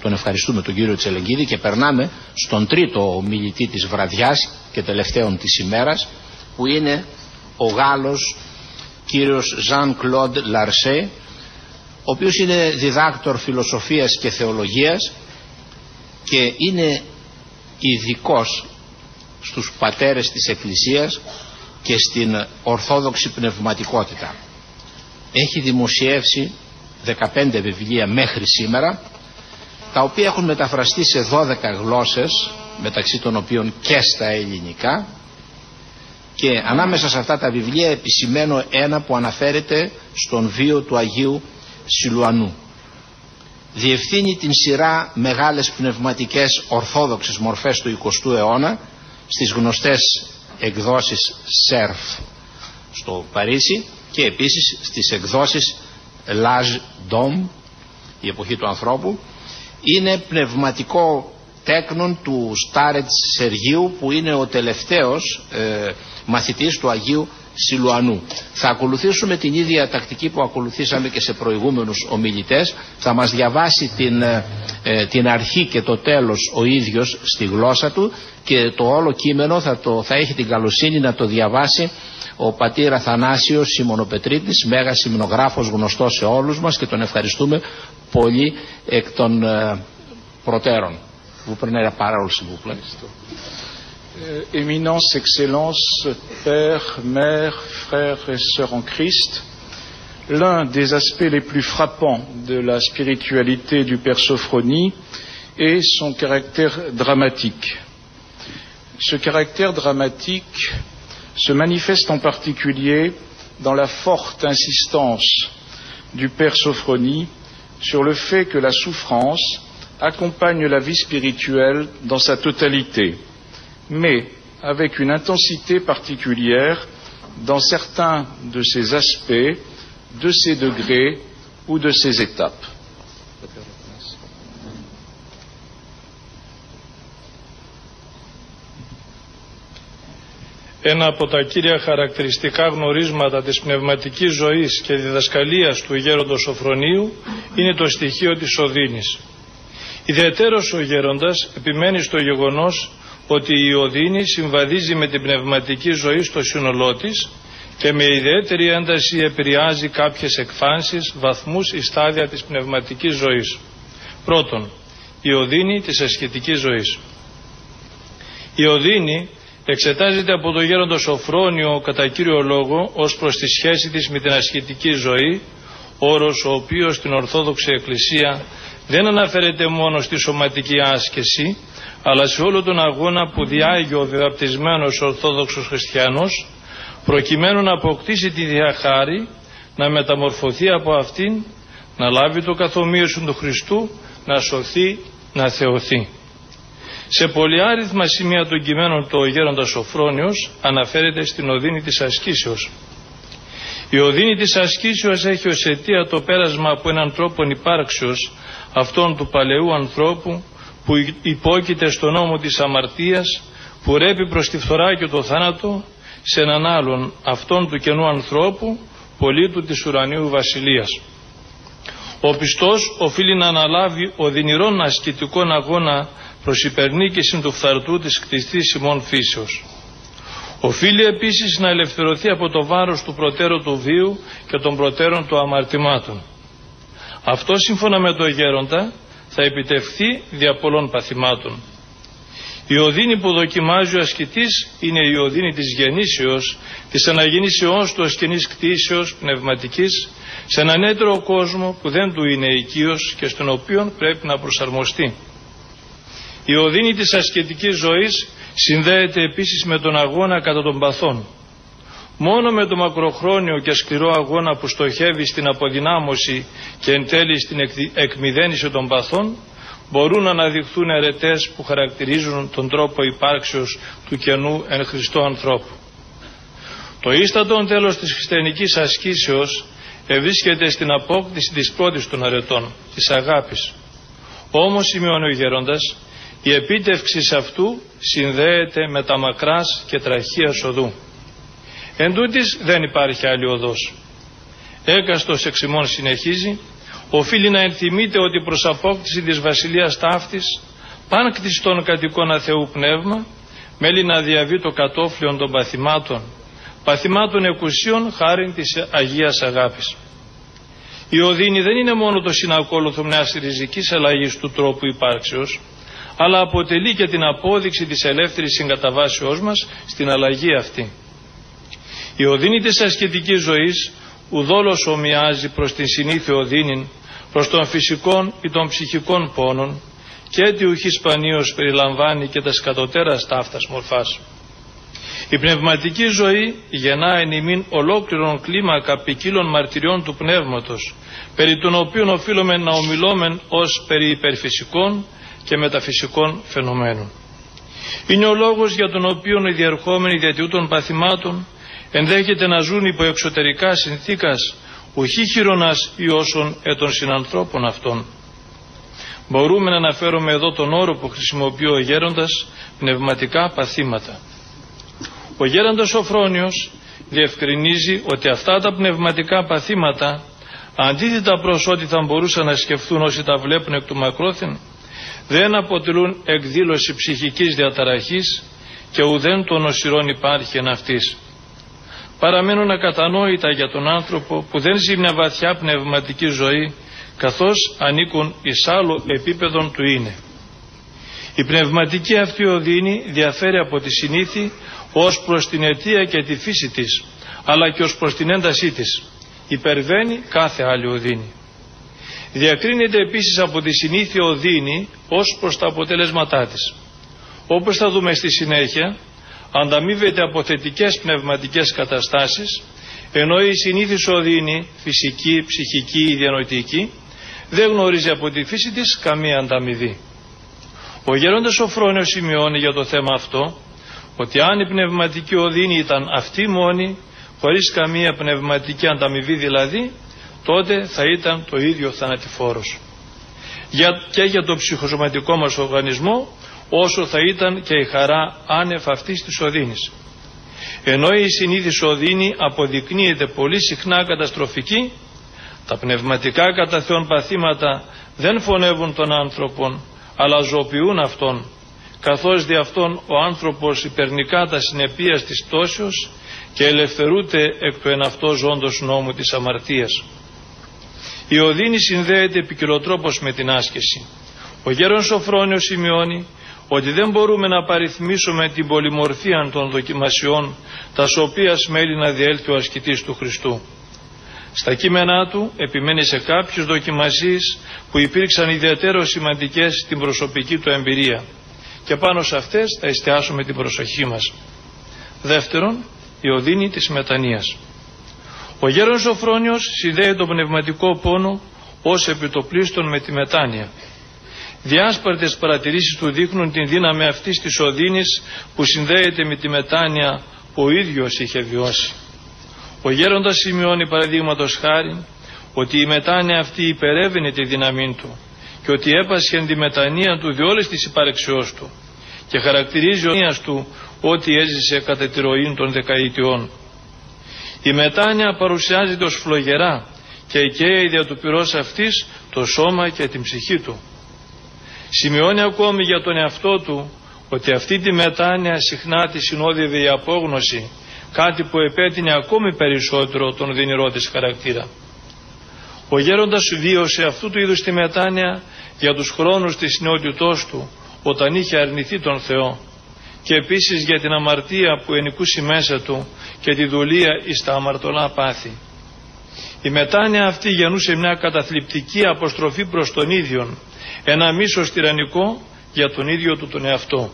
Τον ευχαριστούμε τον κύριο Τσελεγκίδη και περνάμε στον τρίτο ομιλητή της βραδιάς και τελευταίον της ημέρας, που είναι ο Γάλλος κύριος Ζαν Κλοντ Λαρσέ, ο οποίος είναι διδάκτορ φιλοσοφίας και θεολογίας και είναι ειδικός στους πατέρες της Εκκλησίας και στην ορθόδοξη πνευματικότητα. Έχει δημοσιεύσει 15 βιβλία μέχρι σήμερα, τα οποία έχουν μεταφραστεί σε 12 γλώσσες, μεταξύ των οποίων και στα ελληνικά, και ανάμεσα σε αυτά τα βιβλία επισημαίνω ένα που αναφέρεται στον βίο του Αγίου Σιλουανού. Διευθύνει την σειρά μεγάλες πνευματικές ορθόδοξες μορφές του 20ου αιώνα στις γνωστές εκδόσεις ΣΕΡΦ στο Παρίσι και επίσης στις εκδόσεις L'Age d'Homme, η εποχή του ανθρώπου. Είναι πνευματικό τέκνον του Στάρετς Σεργίου, που είναι ο τελευταίος μαθητής του Αγίου Σιλουανού. Θα ακολουθήσουμε την ίδια τακτική που ακολουθήσαμε και σε προηγούμενους ομιλητές. Θα μας διαβάσει την αρχή και το τέλος ο ίδιος στη γλώσσα του, και το όλο κείμενο θα έχει την καλοσύνη να το διαβάσει ο πατήρ Αθανάσιος Σιμωνοπετρίτης, μέγας υμνογράφος γνωστός σε όλους μας, και τον ευχαριστούμε πολύ εκ των προτέρων. Vous prenez la parole, s'il vous plaît. Éminence, Excellence, Père, Mère, Frères et Sœurs en Christ, l'un des aspects les plus frappants de la spiritualité du Père Sophrony est son caractère dramatique. Ce caractère dramatique se manifeste en particulier dans la forte insistance du Père Sophrony sur le fait que la souffrance accompagne la vie spirituelle dans sa totalité, mais avec une intensité particulière dans certains de ses aspects, de ses degrés ou de ses étapes. Ένα από τα κύρια χαρακτηριστικά γνωρίσματα της πνευματικής ζωής και διδασκαλίας του γέροντος Σοφρονίου είναι το στοιχείο της οδύνης. Ιδιαιτέρως ο γέροντας επιμένει στο γεγονός ότι η οδύνη συμβαδίζει με την πνευματική ζωή στο σύνολό της και με ιδιαίτερη ένταση επηρεάζει κάποιες εκφάνσεις, βαθμούς ή στάδια της πνευματικής ζωής. Πρώτον, η οδύνη της ασχετικής ζωής. Η οδύνη εξετάζεται από τον γέροντα Σοφρόνιο κατά κύριο λόγο ως προς τη σχέση της με την ασχετική ζωή, όρος ο οποίος στην Ορθόδοξη Εκκλησία δεν αναφέρεται μόνο στη σωματική άσκηση, αλλά σε όλο τον αγώνα που διάγει ο βαπτισμένος Ορθόδοξος Χριστιανός, προκειμένου να αποκτήσει τη διαχάρη, να μεταμορφωθεί από αυτήν, να λάβει το καθομοίωσον του Χριστού, να σωθεί, να θεωθεί. Σε πολυάριθμα σημεία των κειμένων του ο γέροντας Σοφρόνιος αναφέρεται στην οδύνη της ασκήσεως. Η οδύνη της ασκήσεως έχει ως αιτία το πέρασμα από έναν τρόπο υπάρξεως αυτόν του παλαιού ανθρώπου που υπόκειται στον νόμο της αμαρτίας, που ρέπει προς τη φθορά και το θάνατο, σε έναν άλλον αυτόν του καινού ανθρώπου, πολίτου της ουρανίου βασιλείας. Ο πιστός οφείλει να αναλάβει οδυνηρόν ασκητικόν αγώνα προς υπερνίκηση του φθαρτού της κτιστής ημών φύσεως. Οφείλει επίσης να ελευθερωθεί από το βάρος του προτέρου του βίου και των προτέρων του αμαρτημάτων. Αυτό σύμφωνα με το γέροντα θα επιτευχθεί δια πολλών παθημάτων. Η οδύνη που δοκιμάζει ο ασκητής είναι η οδύνη της γεννήσεως, της αναγεννήσεώς του ως κοινής κτήσεως πνευματικής σε έναν έτερο κόσμο που δεν του είναι οικείος και στον οποίο πρέπει να προσαρμοστεί. Η οδύνη της ασκητικής ζωής συνδέεται επίσης με τον αγώνα κατά των παθών. Μόνο με το μακροχρόνιο και σκληρό αγώνα που στοχεύει στην αποδυνάμωση και εν τέλει στην εκμηδένιση των παθών μπορούν να αναδειχθούν αιρετές που χαρακτηρίζουν τον τρόπο υπάρξεως του καινού εν Χριστώ ανθρώπου. Το ίστατον τέλος της χριστιανικής ασκήσεως ευρίσκεται στην απόκτηση της πρώτης των αρετών, της αγάπης. Όμως, σημειώνει ο γέροντας, η επίτευξη αυτού συνδέεται με τα μακράς και τραχείας οδού. Εν τούτοις δεν υπάρχει άλλη οδός. Έκαστος εξ ημών, συνεχίζει, οφείλει να ενθυμείται ότι προς απόκτηση της βασιλείας ταύτης, παν κτιστών κατοικώνα Θεού πνεύμα, μέλει να διαβεί το κατόφλιον των παθημάτων εκουσίων χάριν της Αγίας Αγάπης. Η οδύνη δεν είναι μόνο το συνακόλουθο μιας ριζικής αλλαγής του τρόπου υπάρξεως, αλλά αποτελεί και την απόδειξη της ελεύθερης συγκαταβάσεώς μας στην αλλαγή αυτή. Η οδύνη της ασκητικής ζωής ουδόλως ομοιάζει προς την συνήθεια οδύνην, προς των φυσικών ή των ψυχικών πόνων, και έτι ουχή σπανίως περιλαμβάνει και τα σκατωτέρας ταύτας μορφάς. Η πνευματική ζωή γεννά εν ημίν ολόκληρον κλίμακα ποικίλων μαρτυριών του πνεύματος, περί των οποίων οφείλουμε να ομιλόμεν ως περί υπερφυσικών και μεταφυσικών φαινομένων. Είναι ο λόγος για τον οποίο οι διερχόμενοι διατιούτων παθημάτων ενδέχεται να ζουν υπό εξωτερικά συνθήκας, ουχή χειρονάς ή όσων των συνανθρώπων αυτών. Μπορούμε να αναφέρουμε εδώ τον όρο που χρησιμοποιεί ο γέροντας, πνευματικά παθήματα. Ο γέροντας Σοφρόνιος διευκρινίζει ότι αυτά τα πνευματικά παθήματα, αντίθετα προς ό,τι θα μπορούσαν να σκεφτούν όσοι τα βλέπουν εκ του μακρόθεν, δεν αποτελούν εκδήλωση ψυχικής διαταραχής και ουδέν των οσυρών υπάρχει εν αυτής. Παραμένουν ακατανόητα για τον άνθρωπο που δεν ζει μια βαθιά πνευματική ζωή, καθώς ανήκουν εις άλλο επίπεδον του είναι. Η πνευματική αυτή οδύνη διαφέρει από τη συνήθη ως προς την αιτία και τη φύση της, αλλά και ως προς την έντασή της. Υπερβαίνει κάθε άλλη οδύνη. Διακρίνεται επίσης από τη συνήθεια οδύνη ως προς τα αποτελέσματά της. Όπως θα δούμε στη συνέχεια, ανταμείβεται από θετικές πνευματικές καταστάσεις, ενώ η συνήθις οδύνη, φυσική, ψυχική ή διανοητική, δεν γνωρίζει από τη φύση της καμία ανταμοιβή. Ο γέροντας Σοφρόνιος σημειώνει για το θέμα αυτό ότι αν η πνευματική οδύνη ήταν αυτή μόνη, χωρίς καμία πνευματική ανταμοιβή δηλαδή, τότε θα ήταν το ίδιο θανατηφόρος. Και για το ψυχοσωματικό μας οργανισμό, όσο θα ήταν και η χαρά άνευ αυτής της οδύνης. Ενώ η συνήθις οδύνη αποδεικνύεται πολύ συχνά καταστροφική, τα πνευματικά κατά Θεόν παθήματα δεν φωνεύουν τον άνθρωπον, αλλά ζωοποιούν αυτόν, καθώς δι' αυτόν ο άνθρωπος υπερνικά τα συνεπίας της πτώσεως και ελευθερούται εκ του εναυτό ζώντος νόμου της αμαρτίας. Η οδύνη συνδέεται ποικιλοτρόπως με την άσκηση. Ο γέρον Σοφρόνιος σημειώνει ότι δεν μπορούμε να παριθμίσουμε την πολυμορφία των δοκιμασιών τα οποία μέλει να διέλθει ο ασκητής του Χριστού. Στα κείμενά του επιμένει σε κάποιες δοκιμασίες που υπήρξαν ιδιαίτερως σημαντικές στην προσωπική του εμπειρία και πάνω σε αυτές θα εστιάσουμε την προσοχή μας. Δεύτερον, η οδύνη της μετανοίας. Ο γέρον Σοφρόνιος συνδέει το πνευματικό πόνο ως επιτοπλίστων με τη μετάνοια. Διάσπαρτες παρατηρήσεις του δείχνουν την δύναμη αυτής της οδύνης που συνδέεται με τη μετάνοια που ο ίδιος είχε βιώσει. Ο γέροντας σημειώνει παραδείγματος χάρη ότι η μετάνοια αυτή υπερεύαινε τη δύναμή του και ότι έπασχε τη μετανία του διόλες της υπάρξεώς του και χαρακτηρίζει ο του ότι έζησε κατά τη ροή των δεκαετιών. Η μετάνοια παρουσιάζεται ως φλογερά και καίει δια του πυρός αυτής το σώμα και την ψυχή του. Σημειώνει ακόμη για τον εαυτό του ότι αυτή τη μετάνοια συχνά τη συνόδευε η απόγνωση, κάτι που επέτεινε ακόμη περισσότερο τον δυνηρό της χαρακτήρα. Ο γέροντας βίωσε αυτού του είδους τη μετάνοια για τους χρόνους της νεότητός του, όταν είχε αρνηθεί τον Θεό, και επίσης για την αμαρτία που ενικούσε μέσα του και τη δουλεία εις τα αμαρτωλά πάθη. Η μετάνοια αυτή γεννούσε μια καταθλιπτική αποστροφή προς τον ίδιον, ένα μίσος τυραννικό για τον ίδιο του τον εαυτό.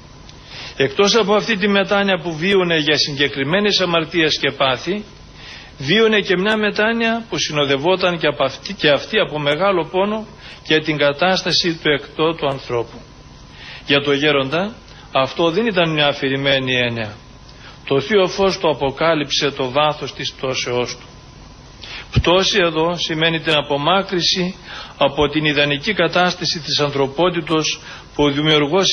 Εκτός από αυτή τη μετάνοια που βίωνε για συγκεκριμένες αμαρτίες και πάθη, βίωνε και μια μετάνοια που συνοδευόταν και αυτή από μεγάλο πόνο και την κατάσταση του εκτότου ανθρώπου. Για το γέροντα αυτό δεν ήταν μια αφηρημένη έννοια. Το Θείο Φως το αποκάλυψε το βάθος της πτώσεώς του. Πτώση εδώ σημαίνει την απομάκρυση από την ιδανική κατάσταση της ανθρωπότητος που ο Δημιουργός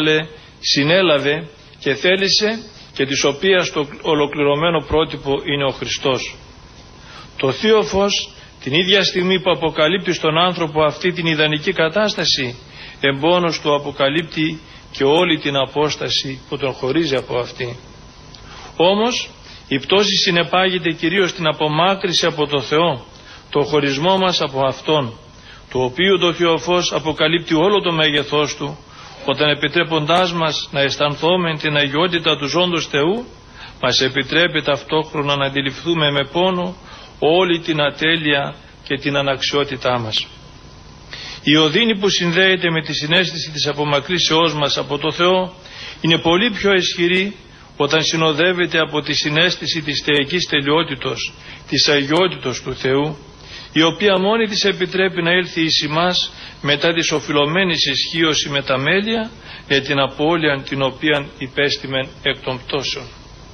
συνέλαβε και θέλησε και της οποίας το ολοκληρωμένο πρότυπο είναι ο Χριστός. Το Θείο Φως Την ίδια στιγμή που αποκαλύπτει στον άνθρωπο αυτή την ιδανική κατάσταση, εμπόνος του αποκαλύπτει και όλη την απόσταση που τον χωρίζει από αυτή. Όμως η πτώση συνεπάγεται κυρίως την απομάκρυση από το Θεό, το χωρισμό μας από Αυτόν, το οποίο το Θείο Φως αποκαλύπτει όλο το μέγεθός Του, όταν επιτρέποντάς μας να αισθανθούμε την αγιότητα του ζώντος Θεού, μας επιτρέπει ταυτόχρονα να αντιληφθούμε με πόνο όλη την ατέλεια και την αναξιότητά μας. Η οδύνη που συνδέεται με τη συναίσθηση της απομακρύσεώς μας από το Θεό είναι πολύ πιο ισχυρή όταν συνοδεύεται από τη συναίσθηση της θεϊκής τελειότητος, της αγιότητος του Θεού, η οποία μόνη της επιτρέπει να έλθει εις εμάς μετά της οφειλωμένης ισχύως η μεταμέλεια για την απώλεια την οποία υπέστημεν εκ των πτώσεων.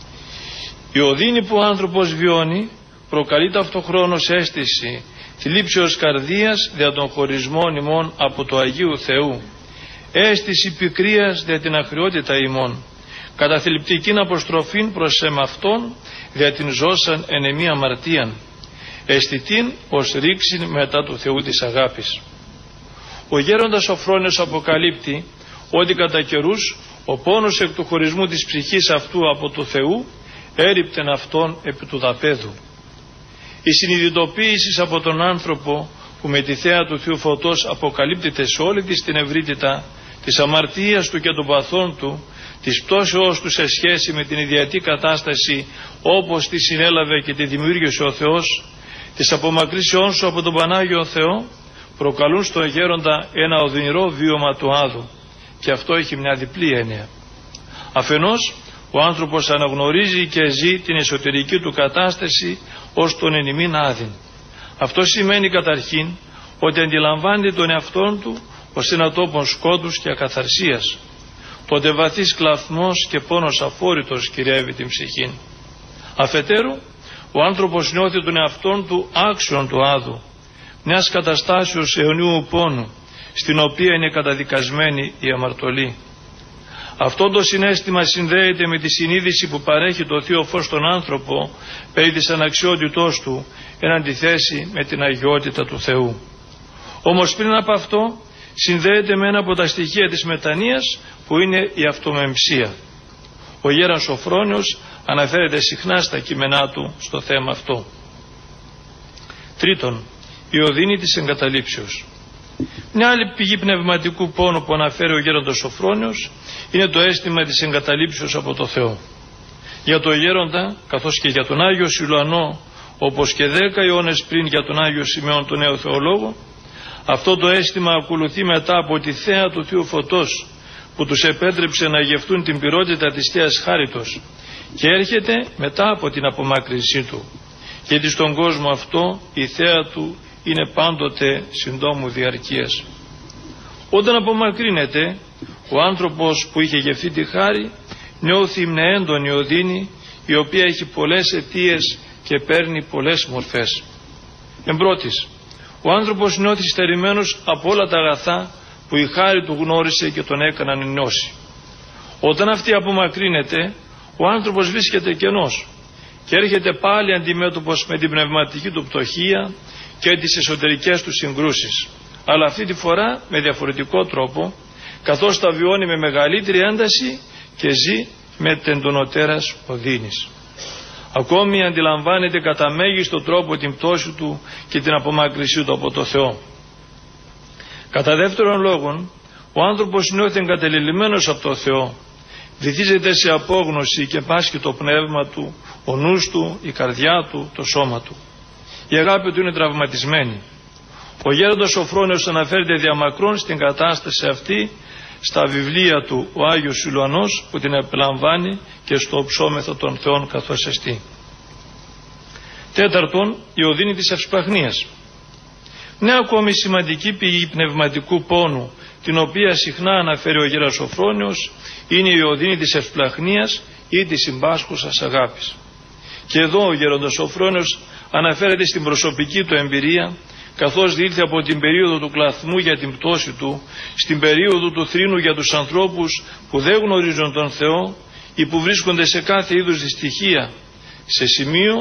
Η οδύνη που ο άνθρωπος βιώνει προκαλεί ταυτοχρόνως αίσθηση θλίψεως καρδίας δια των χωρισμών ημών από το Αγίου Θεού, αίσθηση πικρίας δια την αχριότητα ημών, καταθλιπτικήν αποστροφήν προς εμαυτόν δια την ζώσαν εν εμή αμαρτίαν, αισθητήν ως ρήξην μετά του Θεού της αγάπης. Ο γέροντας Σοφρόνιος αποκαλύπτει ότι κατά καιρούς ο πόνος εκ του χωρισμού της ψυχής αυτού από του Θεού έριπτεν αυτόν επί του δαπέδου. Η συνειδητοποίηση από τον άνθρωπο που με τη θέα του Θεού Φωτός αποκαλύπτεται σε όλη της την ευρύτητα της αμαρτίας του και των παθών του, της πτώσεώς του σε σχέση με την ιδιαίτη κατάσταση όπως τη συνέλαβε και τη δημιούργησε ο Θεός, της απομακρύσεώς σου από τον Πανάγιο Θεό, προκαλούν στον γέροντα ένα οδυνηρό βίωμα του άδου, και αυτό έχει μια διπλή έννοια. Αφενός, ο άνθρωπος αναγνωρίζει και ζει την εσωτερική του κατάσταση ως τον εν ημίν άδειν. Αυτό σημαίνει καταρχήν ότι αντιλαμβάνεται τον εαυτόν του ως ένα τόπο σκότους και ακαθαρσίας. Τότε βαθύς κλαθμός και πόνος αφόρητος κυριεύει την ψυχή. Αφετέρου, ο άνθρωπος νιώθει τον εαυτόν του άξιον του άδου, μιας καταστάσεως αιωνίου πόνου, στην οποία είναι καταδικασμένη η αμαρτωλή. Αυτό το συναίσθημα συνδέεται με τη συνείδηση που παρέχει το Θείο Φως στον άνθρωπο περί της αναξιότητός του εν αντιθέσει με την αγιότητα του Θεού. Όμως πριν από αυτό συνδέεται με ένα από τα στοιχεία της μετανοίας που είναι η αυτομεμψία. Ο γέρας Σοφρόνιος αναφέρεται συχνά στα κείμενά του στο θέμα αυτό. Τρίτον, η οδύνη της εγκαταλείψεως. Μια άλλη πηγή πνευματικού πόνου που αναφέρει ο γέροντας Σοφρόνιος είναι το αίσθημα της εγκαταλείψεως από το Θεό. Για τον γέροντα, καθώς και για τον Άγιο Σιλουανό, όπως και 10 αιώνες πριν για τον Άγιο Σημεών τον νέο θεολόγο, αυτό το αίσθημα ακολουθεί μετά από τη θέα του Θείου Φωτός που τους επέτρεψε να γευτούν την πυρότητα της Θείας Χάριτος, και έρχεται μετά από την απομάκρυνσή του, γιατί στον κόσμο αυτό η θέα του είναι πάντοτε συντόμου διαρκείας. Όταν απομακρύνεται, ο άνθρωπος που είχε γευτεί τη χάρη νιώθει μια έντονη οδύνη, η οποία έχει πολλές αιτίες και παίρνει πολλές μορφές. Εμπρότης, ο άνθρωπος νιώθει στερημένος από όλα τα αγαθά που η χάρη του γνώρισε και τον έκαναν νιώσει. Όταν αυτή απομακρύνεται, ο άνθρωπος βρίσκεται κενός και έρχεται πάλι αντιμέτωπος με την πνευματική του πτωχία και τις εσωτερικές του συγκρούσεις, αλλά αυτή τη φορά με διαφορετικό τρόπο, καθώς τα βιώνει με μεγαλύτερη ένταση και ζει με τεντονοτέρας οδύνης. Ακόμη αντιλαμβάνεται κατά μέγιστο τρόπο την πτώση του και την απομάκρυνσή του από το Θεό. Κατά δεύτερον λόγον, ο άνθρωπος νιώθει εγκατελειμμένος από το Θεό, βυθίζεται σε απόγνωση και πάσχει το πνεύμα του, ο νους του, η καρδιά του, το σώμα του. Η αγάπη του είναι τραυματισμένη. Ο γέροντας Σοφρόνιος αναφέρεται διαμακρών στην κατάσταση αυτή στα βιβλία του ο Άγιος Σιλουανός, που την επιλαμβάνει, και στο ψώμεθο των Θεών καθώς εστί. Τέταρτον, η οδύνη της ευσπλαχνίας. Μια ακόμη σημαντική πηγή πνευματικού πόνου, την οποία συχνά αναφέρει ο γέρας Σοφρόνιος, είναι η οδύνη της ευσπλαχνίας ή της συμπάσχουσας αγάπης. Και εδώ ο γέροντας Σοφρόνιος αναφέρεται στην προσωπική του εμπειρία, καθώς διήλθε από την περίοδο του κλαθμού για την πτώση του στην περίοδο του θρήνου για τους ανθρώπους που δεν γνωρίζουν τον Θεό ή που βρίσκονται σε κάθε είδους δυστυχία, σε σημείο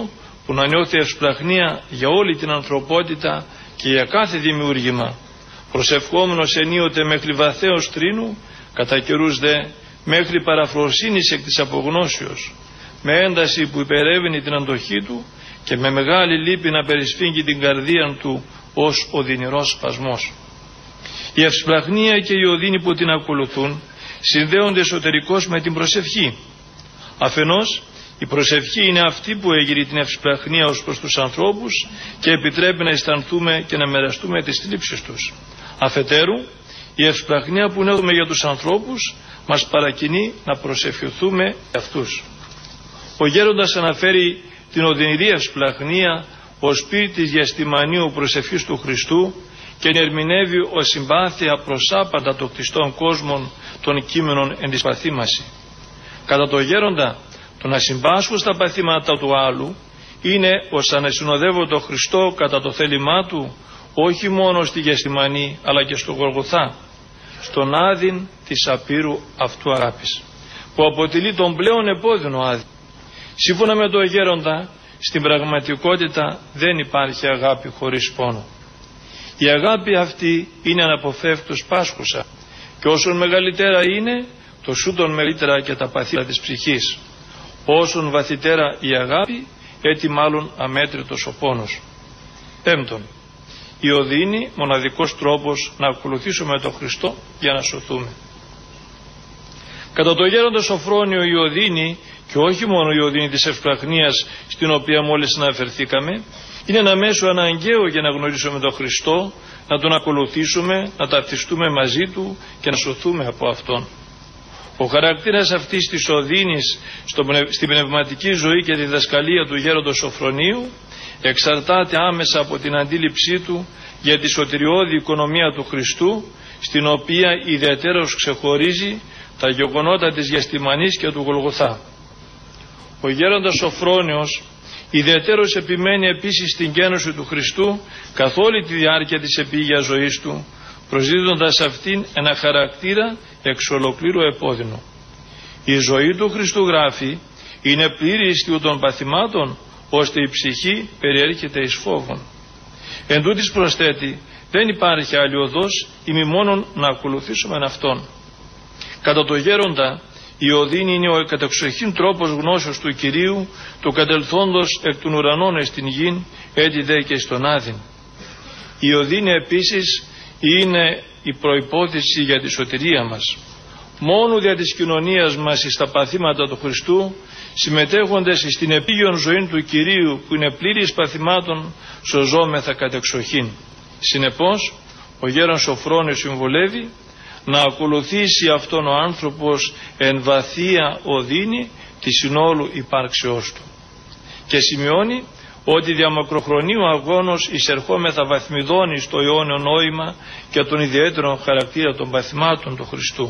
που να νιώθει ευσπλαχνία για όλη την ανθρωπότητα και για κάθε δημιούργημα, προσευχόμενος ενίοτε μέχρι βαθέως τρίνου, κατά καιρούς δε μέχρι παραφροσύνης εκ της απογνώσεως, με ένταση που υπερεύει την αντοχή του και με μεγάλη λύπη να περισφίγγει την καρδία του ως οδυνηρός σπασμός. Η ευσπλαχνία και η οδύνη που την ακολουθούν συνδέονται εσωτερικώς με την προσευχή. Αφενός, η προσευχή είναι αυτή που έγειρε την ευσπλαχνία ως προς τους ανθρώπους και επιτρέπει να αισθανθούμε και να μοιραστούμε τις θλίψεις τους. Αφετέρου, η ευσπλαχνία που νιώθουμε για τους ανθρώπους μας παρακινεί να προσευχηθούμε για αυτούς. Ο γέροντας αναφέρει την οδυνηρή ευσπλαχνία ως πύρ της διαστημανίου προσευχής του Χριστού και ερμηνεύει ως συμπάθεια προς άπαντα των κτιστών κόσμων των κείμενων εν της παθήμαση. Κατά το γέροντα, το να συμπάσχω στα παθήματα του άλλου είναι ως να συνοδεύω τον Χριστό κατά το θέλημά του, όχι μόνο στη Γεσθημανή αλλά και στο Γολγοθά, στον άδειν της απείρου αυτού αγάπης, που αποτελεί τον πλέον επώδυνο άδειν. Σύμφωνα με τον γέροντα, στην πραγματικότητα δεν υπάρχει αγάπη χωρίς πόνο. Η αγάπη αυτή είναι αναποφεύκτως πάσχουσα και όσον μεγαλύτερα είναι, τοσούτον μεγαλύτερα και τα παθήματα της ψυχής. Όσον βαθυτέρα η αγάπη, έτσι μάλλον αμέτρητος ο πόνος. Πέμπτον, η οδύνη, μοναδικός τρόπος να ακολουθήσουμε τον Χριστό για να σωθούμε. Κατά το γέροντα Σοφρόνιο, η οδύνη, και όχι μόνο η οδύνη της ευσπλαχνίας στην οποία μόλις αναφερθήκαμε, είναι ένα μέσο αναγκαίο για να γνωρίσουμε τον Χριστό, να τον ακολουθήσουμε, να ταυτιστούμε μαζί του και να σωθούμε από αυτόν. Ο χαρακτήρας αυτής της οδύνης στην πνευματική ζωή και τη διδασκαλία του γέροντος Σοφρονίου εξαρτάται άμεσα από την αντίληψή του για τη σωτηριώδη οικονομία του Χριστού, στην οποία ιδιαιτέρως ξεχωρίζει τα γεγονότα της Γεσθημανής και του Γολγοθά. Ο γέροντας Σοφρόνιος ιδιαιτέρως επιμένει επίσης στην κένωση του Χριστού καθ' όλη τη διάρκεια της επίγειας ζωής του, προσδίδοντας αυτήν ένα χαρακτήρα εξ ολοκλήρου επώδυνο. Η ζωή του Χριστού, γράφει, είναι πλήρη ιστίου των παθημάτων, ώστε η ψυχή περιέρχεται εις φόβον. Εν τούτοις προσθέτει, δεν υπάρχει άλλη οδός ημί μόνον να ακολουθήσουμε αυτόν. Κατά το γέροντα, η οδύνη είναι ο κατεξοχήν τρόπος γνώσεως του Κυρίου, του κατελθόντος εκ των ουρανών εις την γην, έτσι δε και στον άδειν. Η οδύνη επίσης είναι η προϋπόθεση για τη σωτηρία μας. Μόνο δια της κοινωνίας μας στα παθήματα του Χριστού, συμμετέχοντες στην επίγειον ζωή του Κυρίου που είναι πλήρης παθημάτων, σωζόμεθα κατεξοχήν. Συνεπώς, ο γέρον Σοφρόνιος συμβουλεύει να ακολουθήσει αυτόν ο άνθρωπος εν βαθία οδύνη τη συνόλου υπάρξεώς του. Και σημειώνει ότι δια μακροχρονίου αγώνος εισερχόμεθα βαθμιδώνει στο αιώνιο νόημα και τον ιδιαίτερο χαρακτήρα των παθημάτων του Χριστού.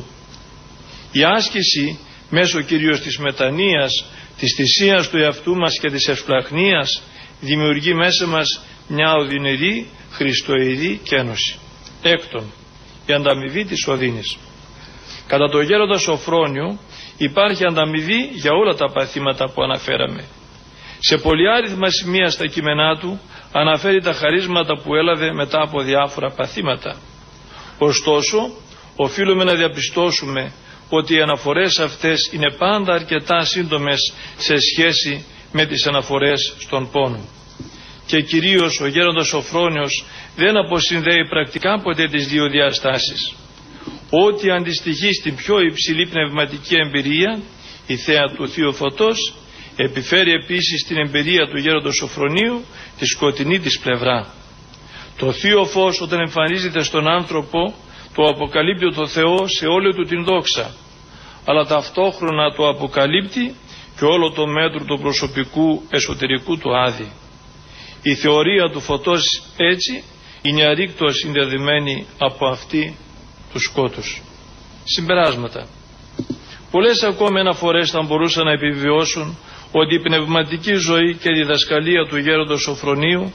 Η άσκηση μέσω κυρίως της μετανοίας, της θυσίας του εαυτού μας και της ευσπλαχνίας δημιουργεί μέσα μας μια οδυνηρή χριστοειδή κένωση. Έκτον, η ανταμοιβή της οδύνης. Κατά το γέροντα Σοφρόνιο υπάρχει ανταμοιβή για όλα τα παθήματα που αναφέραμε. Σε πολυάριθμα σημεία στα κείμενά του αναφέρει τα χαρίσματα που έλαβε μετά από διάφορα παθήματα. Ωστόσο, οφείλουμε να διαπιστώσουμε ότι οι αναφορές αυτές είναι πάντα αρκετά σύντομες σε σχέση με τις αναφορές στον πόνο. Και κυρίως ο γέροντας Σοφρόνιος δεν αποσυνδέει πρακτικά ποτέ τις δύο διαστάσεις. Ό,τι αντιστοιχεί στην πιο υψηλή πνευματική εμπειρία, η θέα του Θείου Φωτός, επιφέρει επίσης την εμπειρία του γέροντος Σοφρονίου τη σκοτεινή της πλευρά. Το Θείο Φως όταν εμφανίζεται στον άνθρωπο, το αποκαλύπτει το Θεό σε όλη του την δόξα, αλλά ταυτόχρονα το αποκαλύπτει και όλο το μέτρο του προσωπικού εσωτερικού του άδη. Η θεωρία του φωτός έτσι είναι αρρήκτως συνδεδεμένη από αυτή του σκότους. Συμπεράσματα. Πολλές ακόμα αναφορές θα μπορούσαν να επιβιώσουν ότι η πνευματική ζωή και η διδασκαλία του γέροντος Σοφρονίου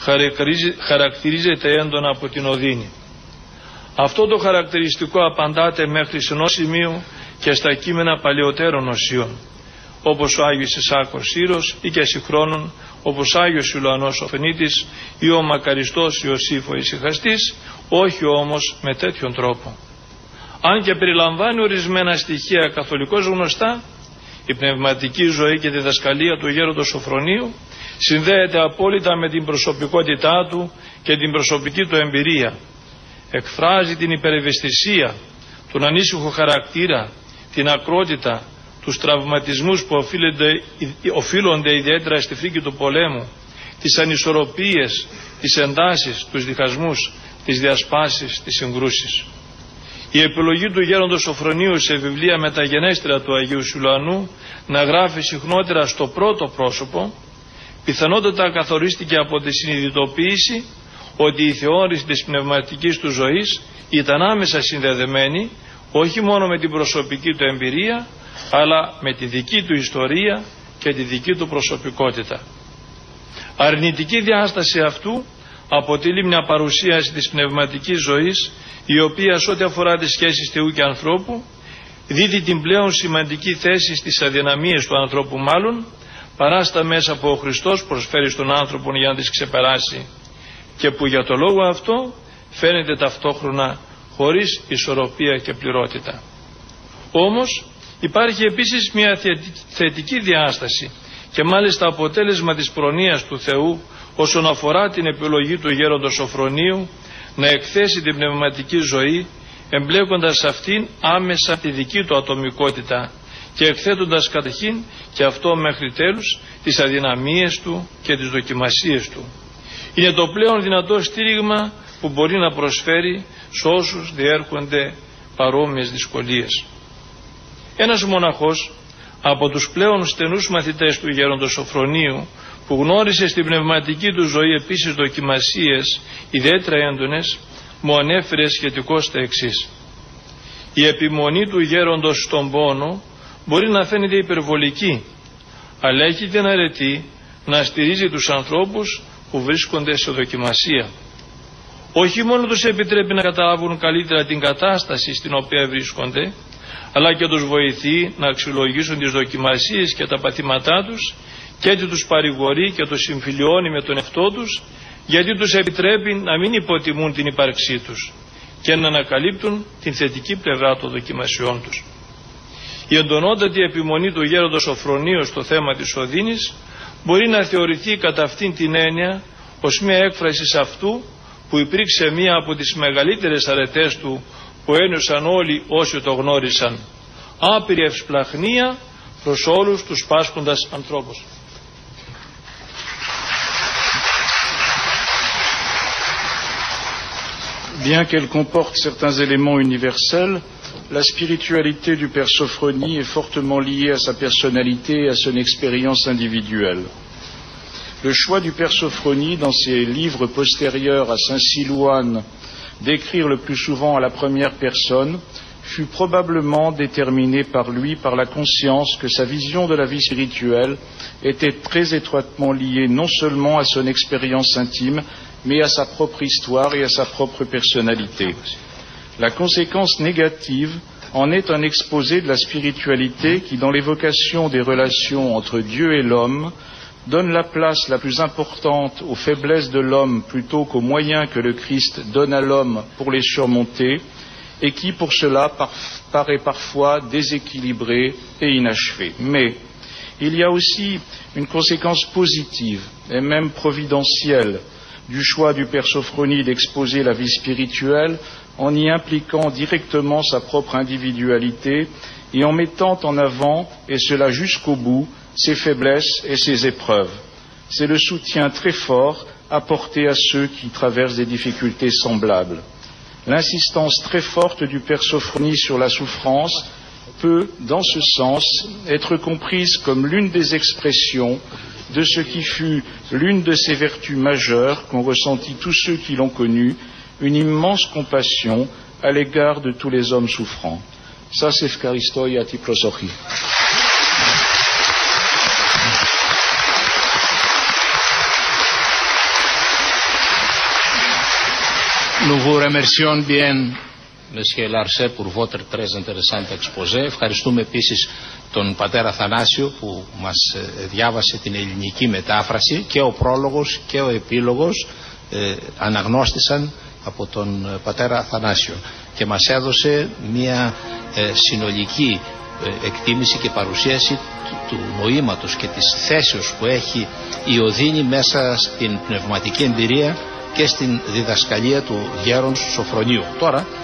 χαρακτηρίζεται έντονα από την οδύνη. Αυτό το χαρακτηριστικό απαντάται μέχρι ενός σημείου και στα κείμενα παλαιότερων οσίων. όπως ο Άγιος Ισάκος Σύρος ή και συγχρόνων όπως Άγιος Ιουλανός ο Φενίτης ή ο μακαριστός Ιωσήφ ο Ησυχαστής, όχι όμως με τέτοιον τρόπο. Αν και περιλαμβάνει ορισμένα στοιχεία καθολικώς γνωστά, η πνευματική ζωή και διδασκαλία του γέροντος Σωφρονίου συνδέεται απόλυτα με την προσωπικότητά του και την προσωπική του εμπειρία. Εκφράζει την υπερευαισθησία, τον ανήσυχο χαρακτήρα, την ακρότητα, τους τραυματισμούς που οφείλονται ιδιαίτερα στη φρίκη του πολέμου, τις ανισορροπίες, τις εντάσεις, τους διχασμούς, τις διασπάσεις, τις συγκρούσεις. Η επιλογή του γέροντος Σωφρονίου σε βιβλία μεταγενέστερα του Αγίου Σιλουανού να γράφει συχνότερα στο πρώτο πρόσωπο, πιθανότατα καθορίστηκε από τη συνειδητοποίηση ότι η θεώρηση της πνευματικής του ζωής ήταν άμεσα συνδεδεμένη όχι μόνο με την προσωπική του εμπειρία, αλλά με τη δική του ιστορία και τη δική του προσωπικότητα. Αρνητική διάσταση αυτού αποτελεί μια παρουσίαση της πνευματικής ζωής, η οποία σε ό,τι αφορά τις σχέσεις Θεού και ανθρώπου δίδει την πλέον σημαντική θέση στις αδυναμίες του ανθρώπου μάλλον, παρά στα μέσα που ο Χριστός προσφέρει στον άνθρωπο για να τις ξεπεράσει, και που για το λόγο αυτό φαίνεται ταυτόχρονα χωρίς ισορροπία και πληρότητα. Όμως υπάρχει επίσης μια θετική διάσταση και μάλιστα αποτέλεσμα της προνοίας του Θεού όσον αφορά την επιλογή του γέροντος Σωφρονίου να εκθέσει την πνευματική ζωή, εμπλέκοντας σε αυτήν άμεσα τη δική του ατομικότητα και εκθέτοντας καταρχήν και αυτό μέχρι τέλους τις αδυναμίες του και τις δοκιμασίες του. Είναι το πλέον δυνατό στήριγμα που μπορεί να προσφέρει σε όσους διέρχονται παρόμοιες δυσκολίες. Ένας μοναχός από τους πλέον στενούς μαθητές του γέροντος Σωφρονίου, που γνώρισε στην πνευματική του ζωή επίσης δοκιμασίες ιδιαίτερα έντονες, μου ανέφερε σχετικώς τα εξής. Η επιμονή του γέροντος στον πόνο μπορεί να φαίνεται υπερβολική, αλλά έχει την αρετή να στηρίζει τους ανθρώπους που βρίσκονται σε δοκιμασία. Όχι μόνο τους επιτρέπει να καταλάβουν καλύτερα την κατάσταση στην οποία βρίσκονται, αλλά και τους βοηθεί να αξιολογήσουν τις δοκιμασίες και τα παθήματά τους, και έτσι τους παρηγορεί και τους συμφιλιώνει με τον εαυτό τους, γιατί τους επιτρέπει να μην υποτιμούν την ύπαρξή τους και να ανακαλύπτουν την θετική πλευρά των δοκιμασιών τους. Η εντονότατη επιμονή του γέροντος Σωφρονίου στο θέμα της οδύνης μπορεί να θεωρηθεί κατά αυτήν την έννοια ως μια έκφραση αυτού που υπήρξε μία από τις μεγαλύτερες αρετές του που ένιωσαν όλοι όσοι το γνώρισαν, άπειρη ευσπλαχνία προς όλους τους πάσχοντας ανθρώπους. Bien qu'elle comporte certains éléments universels, la spiritualité du Père Sophronie est fortement liée à sa personnalité et à son expérience individuelle. Le choix du Père Sophronie dans ses livres postérieurs à Saint Silouane d'écrire le plus souvent à la première personne fut probablement déterminé par lui par la conscience que sa vision de la vie spirituelle était très étroitement liée non seulement à son expérience intime, mais à sa propre histoire et à sa propre personnalité. La conséquence négative en est un exposé de la spiritualité qui, dans l'évocation des relations entre Dieu et l'homme, donne la place la plus importante aux faiblesses de l'homme plutôt qu'aux moyens que le Christ donne à l'homme pour les surmonter, et qui pour cela paraît parfois déséquilibré et inachevé. Mais il y a aussi une conséquence positive et même providentielle du choix du Père Sophronie d'exposer la vie spirituelle en y impliquant directement sa propre individualité et en mettant en avant, et cela jusqu'au bout, ses faiblesses et ses épreuves. C'est le soutien très fort apporté à ceux qui traversent des difficultés semblables. L'insistance très forte du Père Sophronie sur la souffrance peut, dans ce sens, être comprise comme l'une des expressions de ce qui fut l'une de ses vertus majeures qu'ont ressenti tous ceux qui l'ont connu, une immense compassion à l'égard de tous les hommes souffrants. Σας ευχαριστώ για την προσοχή. Nous vous remercions bien Monsieur Larcet pour votre très intéressant exposé. Ευχαριστούμε επίσης τον πατέρα Θανάσιο που μας διάβασε την ελληνική μετάφραση, και ο πρόλογος και ο επίλογος αναγνώστησαν από τον πατέρα Θανάσιο και μας έδωσε μια συνολική εκτίμηση και παρουσίαση του νοήματος και της θέσεως που έχει η οδύνη μέσα στην πνευματική εμπειρία και στην διδασκαλία του γέροντος Σωφρονίου. Τώρα